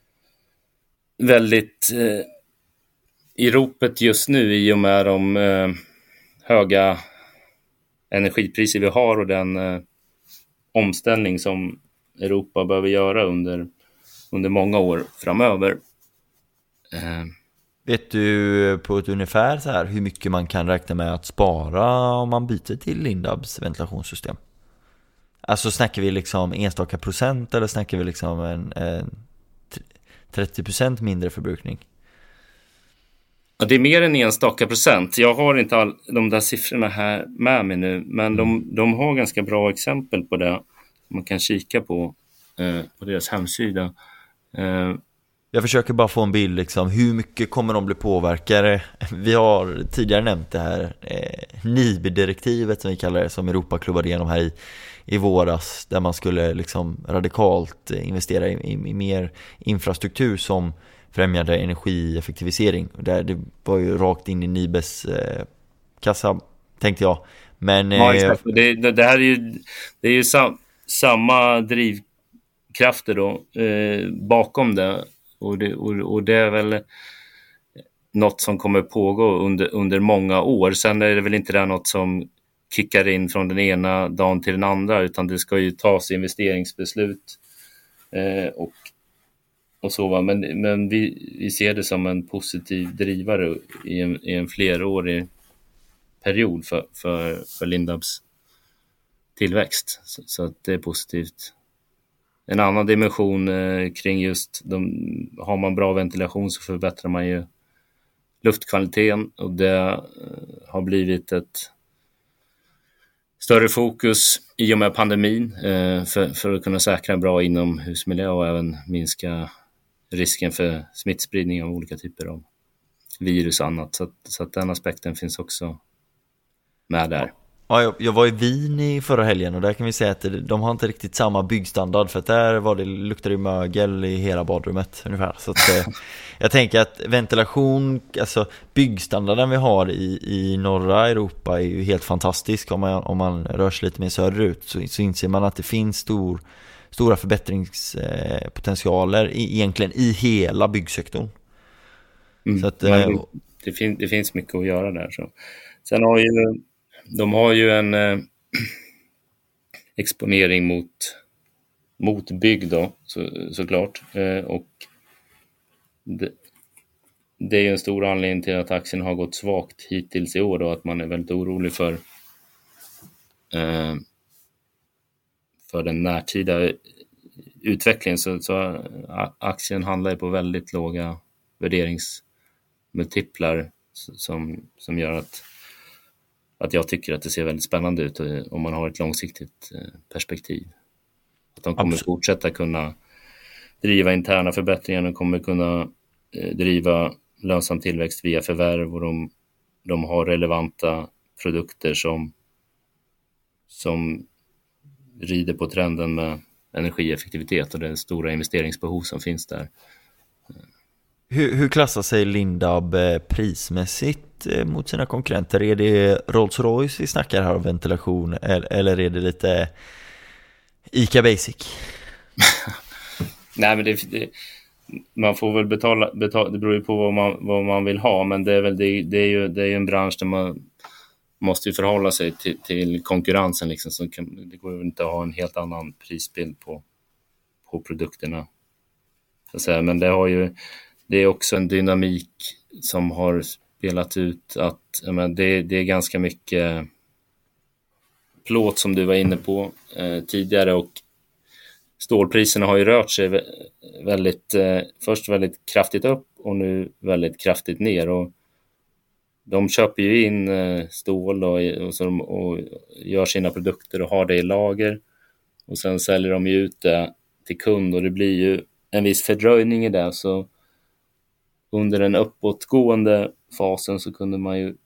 Speaker 8: väldigt eh, i ropet just nu i och med de eh, höga energipriser vi har och den eh, omställning som Europa behöver göra under, under många år framöver. Eh.
Speaker 7: Vet du på ett ungefär så här hur mycket man kan räkna med att spara om man byter till Lindabs ventilationssystem? Alltså snackar vi liksom enstaka procent eller snackar vi liksom en, en trettio procent mindre förbrukning?
Speaker 8: Ja, det är mer än enstaka procent. Jag har inte all, de där siffrorna här med mig nu, men de, de har ganska bra exempel på det. Man kan kika på, eh, på deras hemsida. Eh,
Speaker 7: Jag försöker bara få en bild liksom, hur mycket kommer de bli påverkade? Vi har tidigare nämnt det här eh, N I B I-direktivet som vi kallar det, som Europa klubbade igenom här i, i våras, där man skulle liksom radikalt investera i, i, i mer infrastruktur som främjade energieffektivisering. Där det var ju rakt in i N I B I:s eh, kassa, tänkte jag. Men,
Speaker 8: ja,
Speaker 7: eh,
Speaker 8: exakt. Det, det, det här är ju, det är ju sam, samma drivkrafter då, eh, bakom det. Och det, och, och det är väl något som kommer pågå under, under många år. Sen är det väl inte det något som kickar in från den ena dagen till den andra, utan det ska ju tas investeringsbeslut eh, och, och så. Va? Men, men vi, vi ser det som en positiv drivare i en, i en flerårig period för, för, för Lindabs tillväxt. Så, så att det är positivt. En annan dimension eh, kring just, de, har man bra ventilation så förbättrar man ju luftkvaliteten, och det eh, har blivit ett större fokus i och med pandemin eh, för, för att kunna säkra en bra inomhusmiljö och även minska risken för smittspridning av olika typer av virus och annat. Så att, så att den aspekten finns också med där.
Speaker 7: Ja, jag, jag var i Wien i förra helgen, och där kan vi säga att de har inte riktigt samma byggstandard, för att där var det, luktade det mögel i hela badrummet ungefär. Så att, eh, jag tänker att ventilation, alltså byggstandarden vi har i, i norra Europa är ju helt fantastisk. Om man, om man rör sig lite mer söderut så, så inser man att det finns stor, stora förbättringspotentialer i, egentligen i hela byggsektorn.
Speaker 8: Mm,
Speaker 7: så att,
Speaker 8: det,
Speaker 7: eh,
Speaker 8: det, fin, det finns mycket att göra där. Så. Sen har ju De har ju en eh, exponering mot, mot bygg då, så, såklart. Eh, och det, det är ju en stor anledning till att aktien har gått svagt hittills i år, och att man är väldigt orolig för, eh, för den närtida utvecklingen. Så, så aktien handlar ju på väldigt låga värderingsmultiplar som, som gör att att jag tycker att det ser väldigt spännande ut om man har ett långsiktigt perspektiv. Att de kommer Absolut. fortsätta kunna driva interna förbättringar, de kommer kunna driva lönsam tillväxt via förvärv, och de, de har relevanta produkter som, som rider på trenden med energieffektivitet och det stora investeringsbehov som finns där.
Speaker 7: Hur, hur klassar sig Lindab prismässigt mot sina konkurrenter? Är det Rolls-Royce vi snackar här om ventilation, eller är det lite ICA Basic?
Speaker 8: Nej, men det, det, man får väl betala, betala, det beror ju på vad man, vad man vill ha, men det är väl det, det är ju det är ju en bransch där man måste ju förhålla sig till, till konkurrensen liksom, så kan, det går ju inte att ha en helt annan prisbild på, på produkterna. Så att säga. Men det har ju det är också en dynamik som har spelat ut att men det, det är ganska mycket plåt som du var inne på eh, tidigare, och stålpriserna har ju rört sig väldigt eh, först väldigt kraftigt upp och nu väldigt kraftigt ner, och de köper ju in eh, stål och, och, så de, och gör sina produkter och har det i lager, och sen säljer de ju ut det till kund, och det blir ju en viss fördröjning i det. Så under den uppåtgående fasen så kunde man ju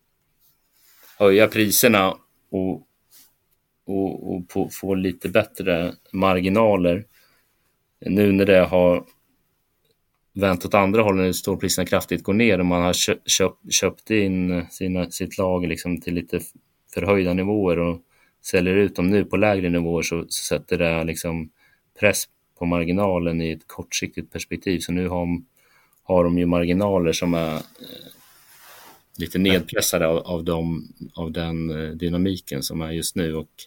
Speaker 8: höja priserna och, och, och få, få lite bättre marginaler. Nu när det har vänt åt andra hållet, när stålpriserna kraftigt går ner och man har köpt, köpt, köpt in sina, sitt lager liksom till lite förhöjda nivåer och säljer ut dem nu på lägre nivåer, så, så sätter det liksom press på marginalen i ett kortsiktigt perspektiv. Så nu har har de ju marginaler som är eh, lite nedpressade av, av, dem, av den eh, dynamiken som är just nu, och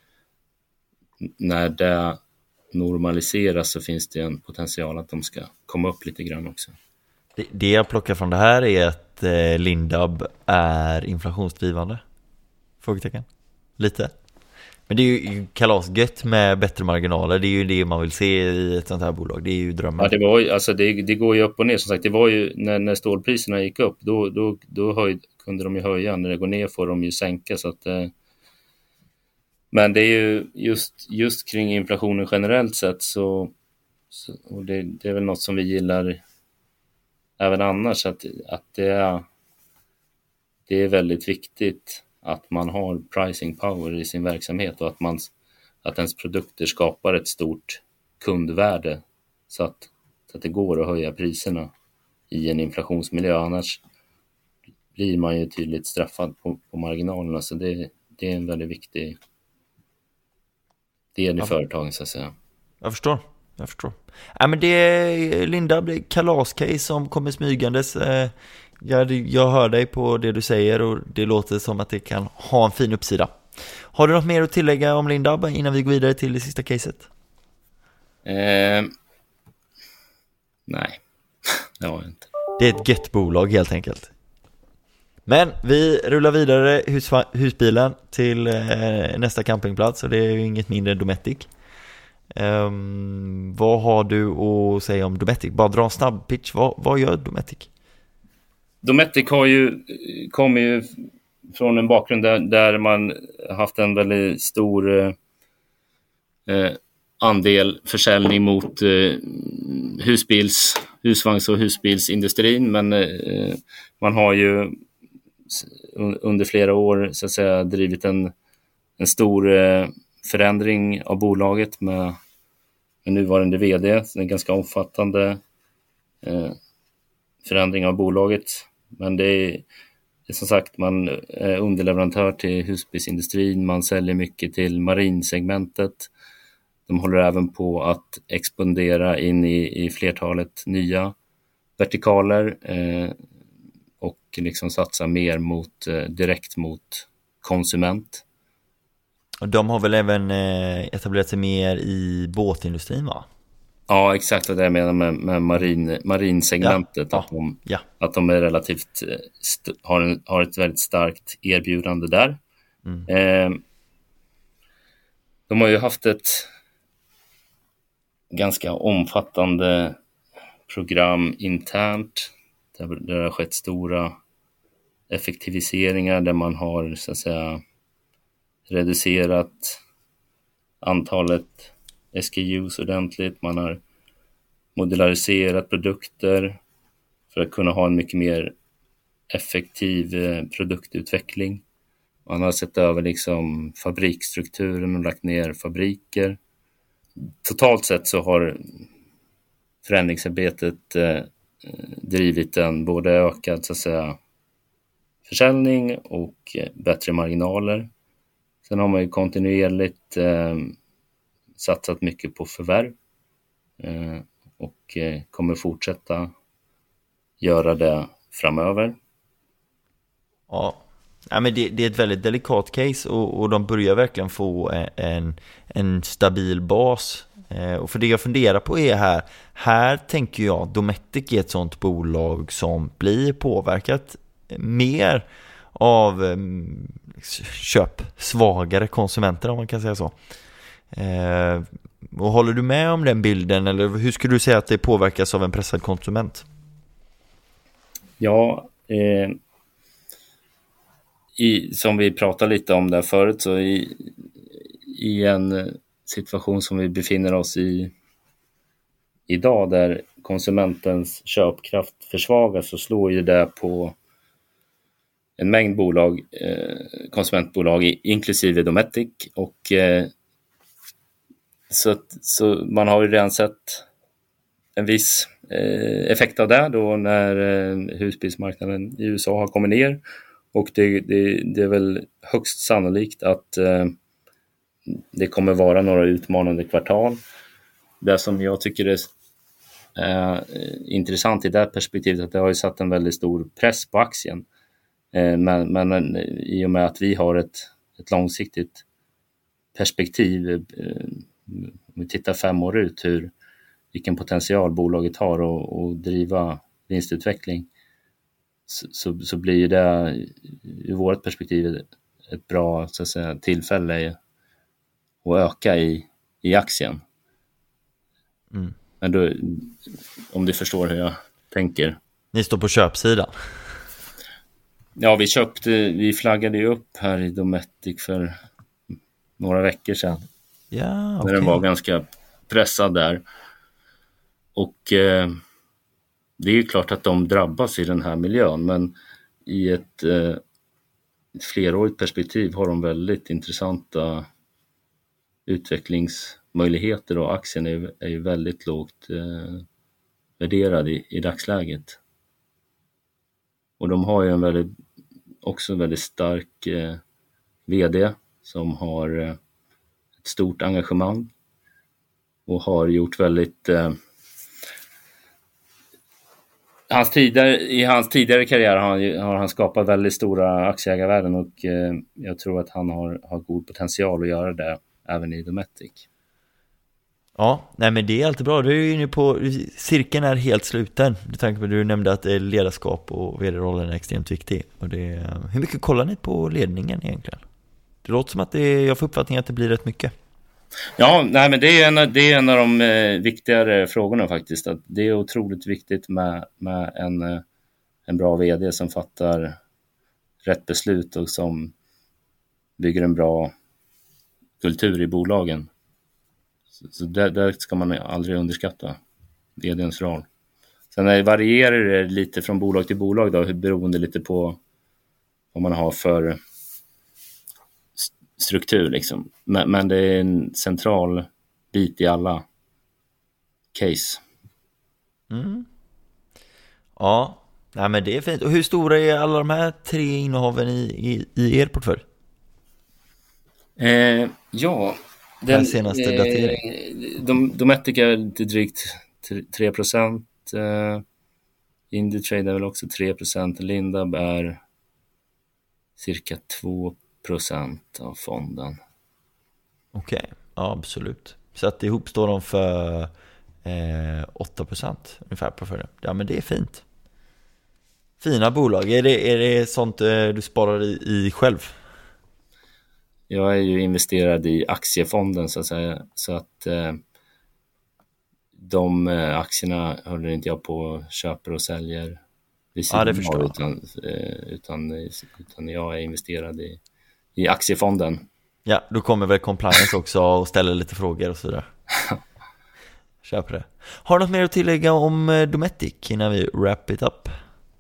Speaker 8: när det normaliseras så finns det en potential att de ska komma upp lite grann också.
Speaker 7: Det, det jag plockar från det här är att eh, Lindab är inflationsdrivande. Frågetecken. Lite. Men det är ju kalasgött med bättre marginaler. Det är ju det man vill se i ett sånt här bolag. Det är ju drömmen.
Speaker 8: Ja, det, var ju, alltså det, det går ju upp och ner. Som sagt, det var ju när, när stålpriserna gick upp, då, då, då höj, kunde de ju höja. När det går ner får de ju sänka. Så att, eh, men det är ju just, just kring inflationen generellt sett så, så och det, det är väl något som vi gillar även annars. Att, att det, är, det är väldigt viktigt att man har pricing power i sin verksamhet och att, man, att ens produkter skapar ett stort kundvärde så att, så att det går att höja priserna i en inflationsmiljö. Annars blir man ju tydligt straffad på, på marginalerna. Så det, det är en väldigt viktig del i ja. företagen, så att säga.
Speaker 7: Jag förstår. Jag förstår. Ja, men det är, Linda, det är kalascase som kommer smygandes. Jag, jag hör dig på det du säger och det låter som att det kan ha en fin uppsida. Har du något mer att tillägga om Linda innan vi går vidare till det sista caset?
Speaker 8: Eh, nej, det har jag inte.
Speaker 7: Det är ett gött bolag helt enkelt. Men vi rullar vidare hus, husbilen till eh, nästa campingplats och det är ju inget mindre än Dometic. Um, vad har du att säga om Dometic? Bara dra en snabb pitch. Vad, vad gör Dometic?
Speaker 8: Dometic har ju, kommer ju från en bakgrund där, där man haft en väldigt stor eh, andel försäljning mot eh, husbils, husvagns- och husbilsindustrin. Men eh, man har ju under flera år så att säga drivit en, en stor eh, förändring av bolaget med, med nuvarande vd. En ganska omfattande eh, förändring av bolaget. Men det är, det är som sagt, man är underleverantör till husbilsindustrin. Man säljer mycket till marinsegmentet. De håller även på att expandera in i, i flertalet nya vertikaler eh, och liksom satsa mer mot, eh, direkt mot konsument.
Speaker 7: Och de har väl även eh, etablerat sig mer i båtindustrin, va?
Speaker 8: Ja, exakt vad det är med, med, med marin, marinsegmentet.
Speaker 7: Ja,
Speaker 8: att, de,
Speaker 7: ja.
Speaker 8: att de är relativt st- har, en, har ett väldigt starkt erbjudande där. Mm. Eh, de har ju haft ett ganska omfattande program internt där, där det har skett stora effektiviseringar där man har så att säga reducerat antalet S K Us ordentligt. Man har modulariserat produkter för att kunna ha en mycket mer effektiv produktutveckling. Man har sett över liksom fabriksstrukturen och lagt ner fabriker. Totalt sett så har förändringsarbetet eh, drivit en både ökad så att säga försäljning och eh, bättre marginaler. Sen har man ju kontinuerligt eh, satsat mycket på förvärv eh, och eh, kommer fortsätta göra det framöver.
Speaker 7: Ja, ja men det, det är ett väldigt delikat case och, och de börjar verkligen få en, en stabil bas. Eh, och för det jag funderar på är här, här tänker jag Dometic är ett sånt bolag som blir påverkat mer av eh, köp svagare konsumenter, om man kan säga så. Eh, och håller du med om den bilden, eller hur skulle du säga att det påverkas av en pressad konsument?
Speaker 8: Ja, eh, i, som vi pratade lite om där förut, så i, i en situation som vi befinner oss i idag där konsumentens köpkraft försvagas, så slår ju det på en mängd bolag, eh, konsumentbolag inklusive Dometic, och eh, så, så man har ju redan sett en viss eh, effekt av det då när eh, husbilsmarknaden i U S A har kommit ner, och det, det, det är väl högst sannolikt att eh, det kommer vara några utmanande kvartal. Det som jag tycker är eh, intressant i det perspektivet, att det har ju satt en väldigt stor press på aktien. Eh, men, men i och med att vi har ett, ett långsiktigt perspektiv, eh, om vi tittar fem år ut, hur, vilken potential bolaget har att, att driva vinstutveckling, så, så, så blir det ur vårt perspektiv ett bra så att säga, tillfälle att öka i, i aktien.
Speaker 7: Mm.
Speaker 8: Men då, om du förstår hur jag tänker.
Speaker 7: Ni står på köpsidan.
Speaker 8: Ja, vi köpte, vi flaggade ju upp här i Dometic för några veckor sedan.
Speaker 7: Ja, okay.
Speaker 8: När den var ganska pressad där. Och eh, det är ju klart att de drabbas i den här miljön, men i ett eh, flerårigt perspektiv har de väldigt intressanta utvecklingsmöjligheter, och aktien är, är ju väldigt lågt eh, värderad i, i dagsläget. Och de har ju en väldigt, också en väldigt stark eh, vd som har eh, ett stort engagemang och har gjort väldigt eh, hans tidigare, i hans tidigare karriär har han, har han skapat väldigt stora aktieägarvärden, och eh, jag tror att han har, har god potential att göra det även i Dometic.
Speaker 7: Ja, nej men det är alltid bra. Du är ju inne på, cirkeln är helt sluten. Du tänker på, du nämnde att ledarskap och vd-rollen är extremt viktig. Och det, hur mycket kollar ni på ledningen egentligen? Det låter som att det, jag får uppfattningen att det blir rätt mycket.
Speaker 8: Ja, nej men det är en, det är en av de eh, viktigare frågorna faktiskt. Att det är otroligt viktigt med, med en, eh, en bra vd som fattar rätt beslut och som bygger en bra kultur i bolagen. Så, så där, där ska man aldrig underskatta vdns roll. Sen är, varierar det lite från bolag till bolag då, beroende lite på vad man har för struktur liksom. Men, men det är en central bit i alla case.
Speaker 7: Mm. Ja, nej men det är fint. Och hur stora är alla de här tre innehaven i, i, i er portfölj?
Speaker 8: Eh, ja, den
Speaker 7: senaste
Speaker 8: eh,
Speaker 7: datering.
Speaker 8: De, Dometic är lite drygt tre procent. Eh, Indutrade är väl också tre procent. Lindab är cirka två procent av fonden.
Speaker 7: Okej, okay. Ja absolut. Så att ihop står de för eh, åtta procent ungefär på förra. Ja men det är fint. Fina bolag. Är det, är det sånt eh, du sparar i, i själv?
Speaker 8: Jag är ju investerad i aktiefonden så att säga. Så att eh, de eh, aktierna håller inte jag på köper och säljer.
Speaker 7: Ja det förstår jag.
Speaker 8: Utan, eh, utan, utan jag är investerad i i aktiefonden.
Speaker 7: Ja, då kommer väl compliance också och ställer lite frågor och sådär. Köper det. Har du något mer att tillägga om Dometic innan vi wrap it up?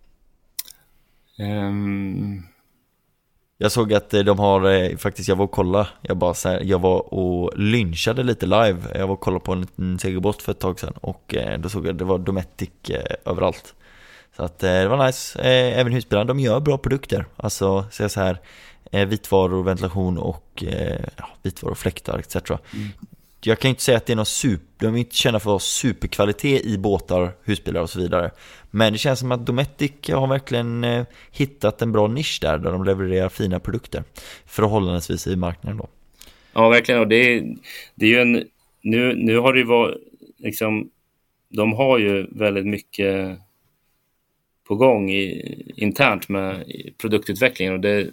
Speaker 8: Um...
Speaker 7: Jag såg att de har, faktiskt jag var och kolla, jag, bara så här, jag var och lynchade lite live. Jag var och kollade på en liten segerbåt för ett tag sedan och då såg jag att det var Dometic överallt. Så att det var nice. Även husbilar, de gör bra produkter. Alltså, så så här vitvaror, ventilation och ja, vitvaror, fläktar et cetera. Mm. Jag kan inte säga att det är något super, de vill inte känna för superkvalitet i båtar, husbilar och så vidare. Men det känns som att Dometic har verkligen eh, hittat en bra nisch där, där de levererar fina produkter förhållandevis i marknaden då.
Speaker 8: Ja, verkligen. Och det är, det är ju en, nu, nu har det ju varit liksom, de har ju väldigt mycket på gång i, internt med produktutvecklingen, och det,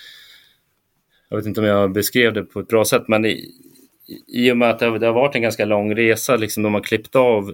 Speaker 8: jag vet inte om jag beskrev det på ett bra sätt, men i, i och med att det har, det har varit en ganska lång resa, liksom de har klippt av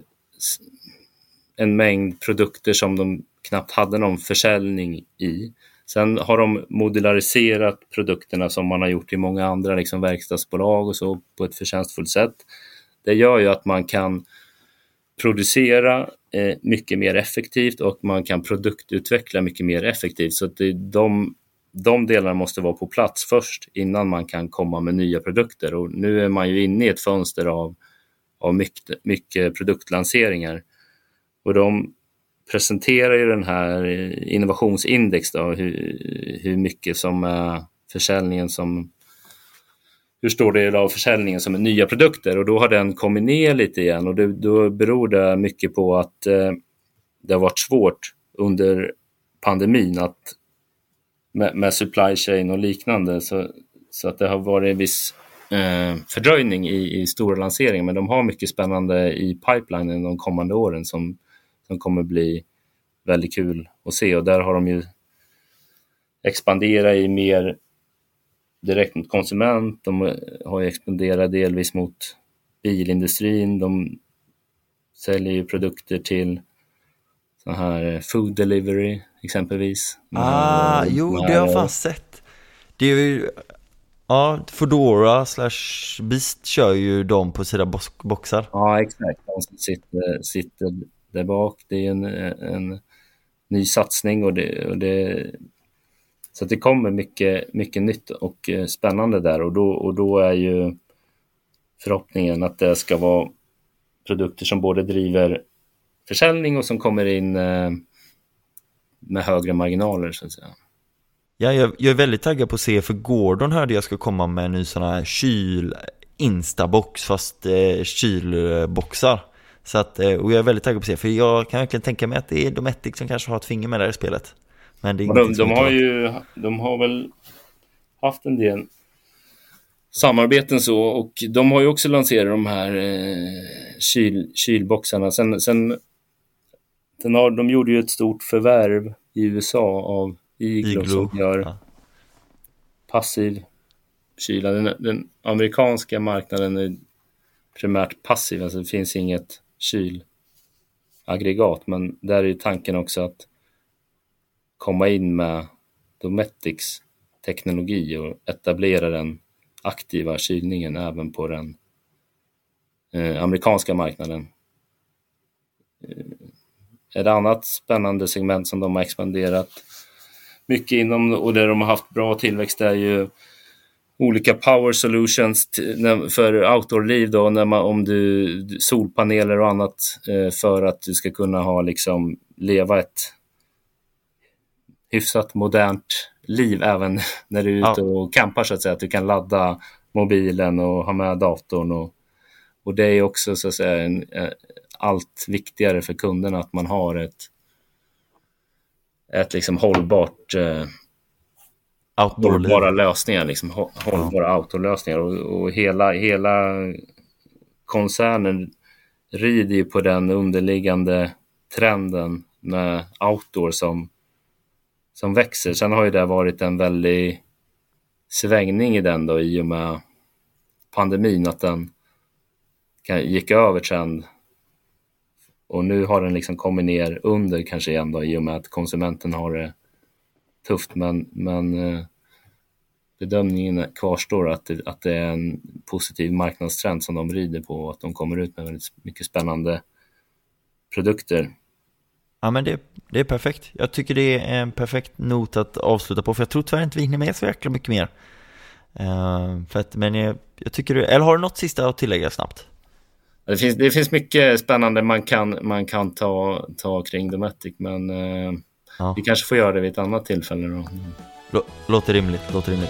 Speaker 8: en mängd produkter som de knappt hade någon försäljning i. Sen har de modulariserat produkterna som man har gjort i många andra liksom verkstadsbolag och så på ett förtjänstfullt sätt. Det gör ju att man kan producera eh, mycket mer effektivt och man kan produktutveckla mycket mer effektivt. Så att det, de, de delarna måste vara på plats först innan man kan komma med nya produkter. Och nu är man ju inne i ett fönster av, av mycket, mycket produktlanseringar. Och de presenterar ju den här innovationsindex då, hur, hur mycket som är försäljningen som hur stor del av försäljningen som är nya produkter, och då har den kommit ner lite igen, och det, då beror det mycket på att eh, det har varit svårt under pandemin att med, med supply chain och liknande, så, så att det har varit en viss eh, fördröjning i, i stora lanseringar, men de har mycket spännande i pipelinen de kommande åren som, som kommer bli väldigt kul att se, och där har de ju expanderat i mer direkt mot konsument. De har ju expanderat delvis mot bilindustrin. De säljer ju produkter till så här food delivery exempelvis.
Speaker 7: Ah,
Speaker 8: här,
Speaker 7: jo,
Speaker 8: här,
Speaker 7: det har jag fan sett. Det är ju, ja, Foodora slash Beast kör ju dem på sina boxar.
Speaker 8: Ja, exakt. De som sitter, sitter där bak. Det är en, en ny satsning och det, och det så att det kommer mycket, mycket nytt och spännande där, och då, och då är ju förhoppningen att det ska vara produkter som både driver försäljning och som kommer in med högre marginaler så att säga.
Speaker 7: Ja, jag, jag är väldigt taggad på att se, för Gordon hörde jag ska komma med en ny sån här kyl instabox fast eh, kylboxar. Så att, och jag är väldigt taggad på att se, för jag kan verkligen tänka mig att det är Dometic som kanske har ett finger med det här i spelet. Men det är
Speaker 8: de, de har ju de har väl haft en del samarbeten så, och de har ju också lanserat de här eh, kyl, kylboxarna. Sen, sen, sen har, de gjorde ju ett stort förvärv i U S A av Igloo, Igloo. som gör ja. passiv kyla. Den, den amerikanska marknaden är primärt passiv, alltså det finns inget kylaggregat, men där är ju tanken också att komma in med Dometics teknologi och etablera den aktiva kylningen även på den eh, amerikanska marknaden. Eh, ett annat spännande segment som de har expanderat mycket inom och där de har haft bra tillväxt är ju olika power solutions t- för outdoor-liv då, när man, om du solpaneler och annat eh, för att du ska kunna ha liksom leva ett hyfsat modernt liv även när du är ute och campar så att säga, att du kan ladda mobilen och ha med datorn och, och det är också så att säga en, allt viktigare för kunderna att man har ett ett liksom hållbart eh, hållbara lösningar liksom hållbara ja. outdoor-lösningar och, och hela, hela koncernen rider ju på den underliggande trenden med outdoor som som växer. Sen har ju det varit en väldig svängning i den då i och med pandemin, att den gick över trend och nu har den liksom kommit ner under kanske igen då, i och med att konsumenten har det tufft, men, men bedömningen kvarstår att det, att det är en positiv marknadstrend som de rider på och att de kommer ut med väldigt mycket spännande produkter.
Speaker 7: Ja, men det, det är perfekt. Jag tycker det är en perfekt not att avsluta på, för jag tror tyvärr inte vi hinner med så jäkla mycket mer. Uh, för att, men jag, jag tycker du, eller har du något sista att tillägga snabbt?
Speaker 8: Det finns, det finns mycket spännande man kan, man kan ta, ta kring Dometic, men uh, ja. vi kanske får göra det vid ett annat tillfälle då.
Speaker 7: L- låter rimligt, låter rimligt.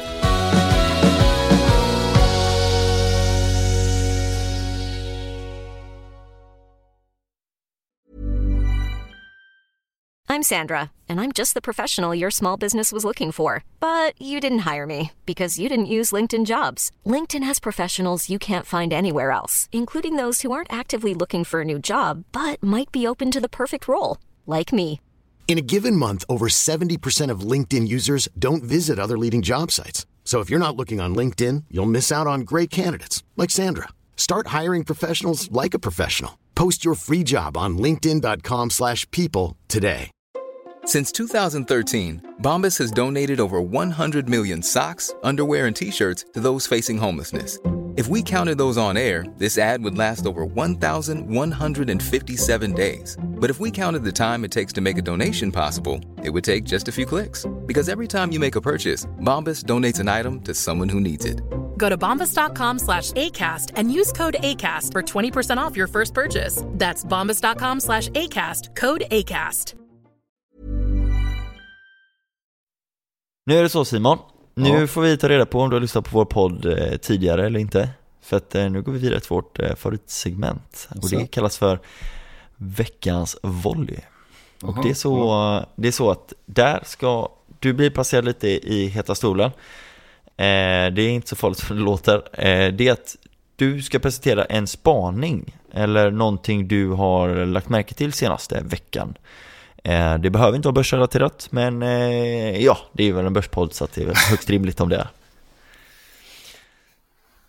Speaker 9: I'm Sandra, and I'm just the professional your small business was looking for. But you didn't hire me because you didn't use LinkedIn Jobs. LinkedIn has professionals you can't find anywhere else, including those who aren't actively looking for a new job, but might be open to the perfect role, like me.
Speaker 10: In a given month, over seventy percent of LinkedIn users don't visit other leading job sites. So if you're not looking on LinkedIn, you'll miss out on great candidates, like Sandra. Start hiring professionals like a professional. Post your free job on linkedin dot com slash people today.
Speaker 11: Since two thousand thirteen, Bombas has donated over one hundred million socks, underwear, and T-shirts to those facing homelessness. If we counted those on air, this ad would last over one thousand one hundred fifty-seven days. But if we counted the time it takes to make a donation possible, it would take just a few clicks. Because every time you make a purchase, Bombas donates an item to someone who needs it.
Speaker 5: Go to bombas.com slash ACAST and use code ACAST for twenty percent off your first purchase. That's bombas.com slash ACAST, code ACAST.
Speaker 7: Nu är det så, Simon. Nu
Speaker 8: ja.
Speaker 7: får vi ta reda på om du har lyssnat på vår podd eh, tidigare eller inte. För att eh, nu går vi vidare till vårt eh, favoritsegment. Och det kallas för veckans volley. Och det är, så, det är så att där ska du bli placerad lite i heta stolen. Eh, det är inte så farligt som det låter. Eh, det är att du ska presentera en spaning eller någonting du har lagt märke till senaste veckan. Eh, det behöver inte vara börsrelaterat, men eh, ja, det är väl en börspodd så att det är väl högst rimligt om det är.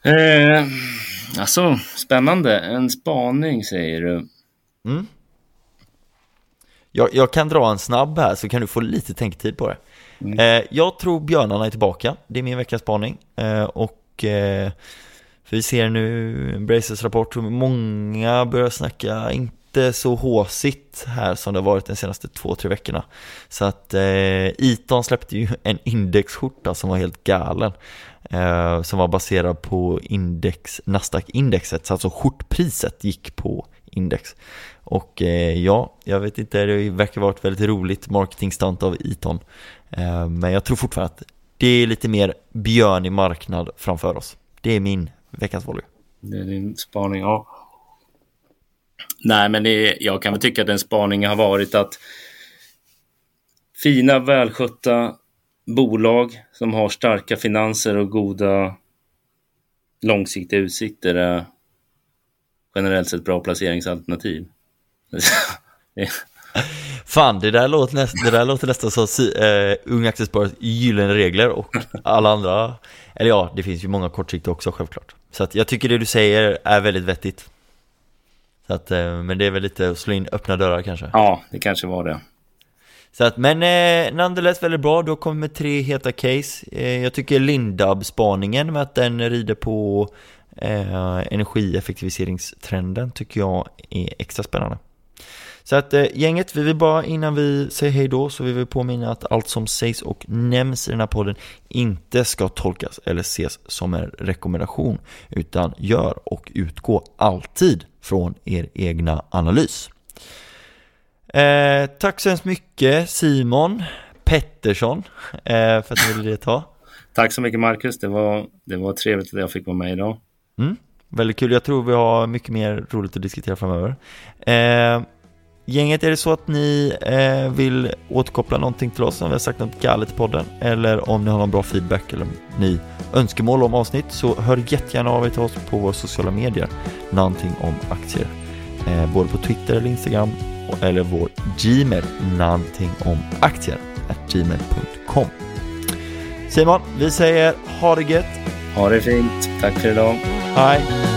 Speaker 8: Eh, alltså, spännande. En spaning säger du.
Speaker 7: Mm. Jag, jag kan dra en snabb här så kan du få lite tänktid på det. Mm. Eh, jag tror björnarna är tillbaka. Det är min veckans spaning. Eh, och eh, för vi ser nu Braces rapport. Många börjar snacka inte så håsigt här som det har varit de senaste två, tre veckorna. Så att eh, Eton släppte ju en indexskjorta som var helt galen. Eh, som var baserad på index, Nasdaq-indexet. Så alltså skjortpriset gick på index. Och eh, ja, jag vet inte, det verkar vara ett väldigt roligt marketingstunt av Eton. Eh, men jag tror fortfarande att det är lite mer björn i marknad framför oss. Det är min veckans volley.
Speaker 8: Det är din spaning, ja. Nej, men det är, jag kan väl tycka att en spaning har varit att fina, välskötta bolag som har starka finanser och goda långsiktiga utsikter är generellt sett bra placeringsalternativ.
Speaker 7: Fan, det där låter, näst, det där låter nästan så uh, Unga Aktiesparare gyllene regler och alla andra, eller ja, det finns ju många kortsiktiga också självklart. Så att jag tycker det du säger är väldigt vettigt. Så att, uh, men det är väl lite att slå in öppna dörrar kanske.
Speaker 8: Ja, det kanske var det.
Speaker 7: Så att, men eh, nonetheless väldigt bra. Då kommer med tre heta case. Eh, jag tycker Lindab-spaningen med att den rider på eh, energieffektiviseringstrenden tycker jag är extra spännande. Så att eh, gänget, vi vill bara innan vi säger hej då så vill vi påminna att allt som sägs och nämns i den här podden inte ska tolkas eller ses som en rekommendation utan gör och utgå alltid från er egna analys. Eh, tack så hemskt mycket Simon Pettersson eh, för att du ville delta.
Speaker 8: Tack så mycket Marcus, det var, det var trevligt att jag fick vara med idag.
Speaker 7: Mm, väldigt kul, jag tror vi har mycket mer roligt att diskutera framöver. Eh, gänget, är det så att ni eh, vill återkoppla någonting till oss om vi har sagt något galet i podden eller om ni har någon bra feedback eller ni önskemål om avsnitt så hör jättegärna av er till oss på våra sociala medier, någonting om aktier. Eh, både på Twitter eller Instagram eller vår Gmail, någonting om aktier at gmail punkt com. Simon, vi säger ha det gött.
Speaker 8: Ha det fint. Tack för idag.
Speaker 7: Hej.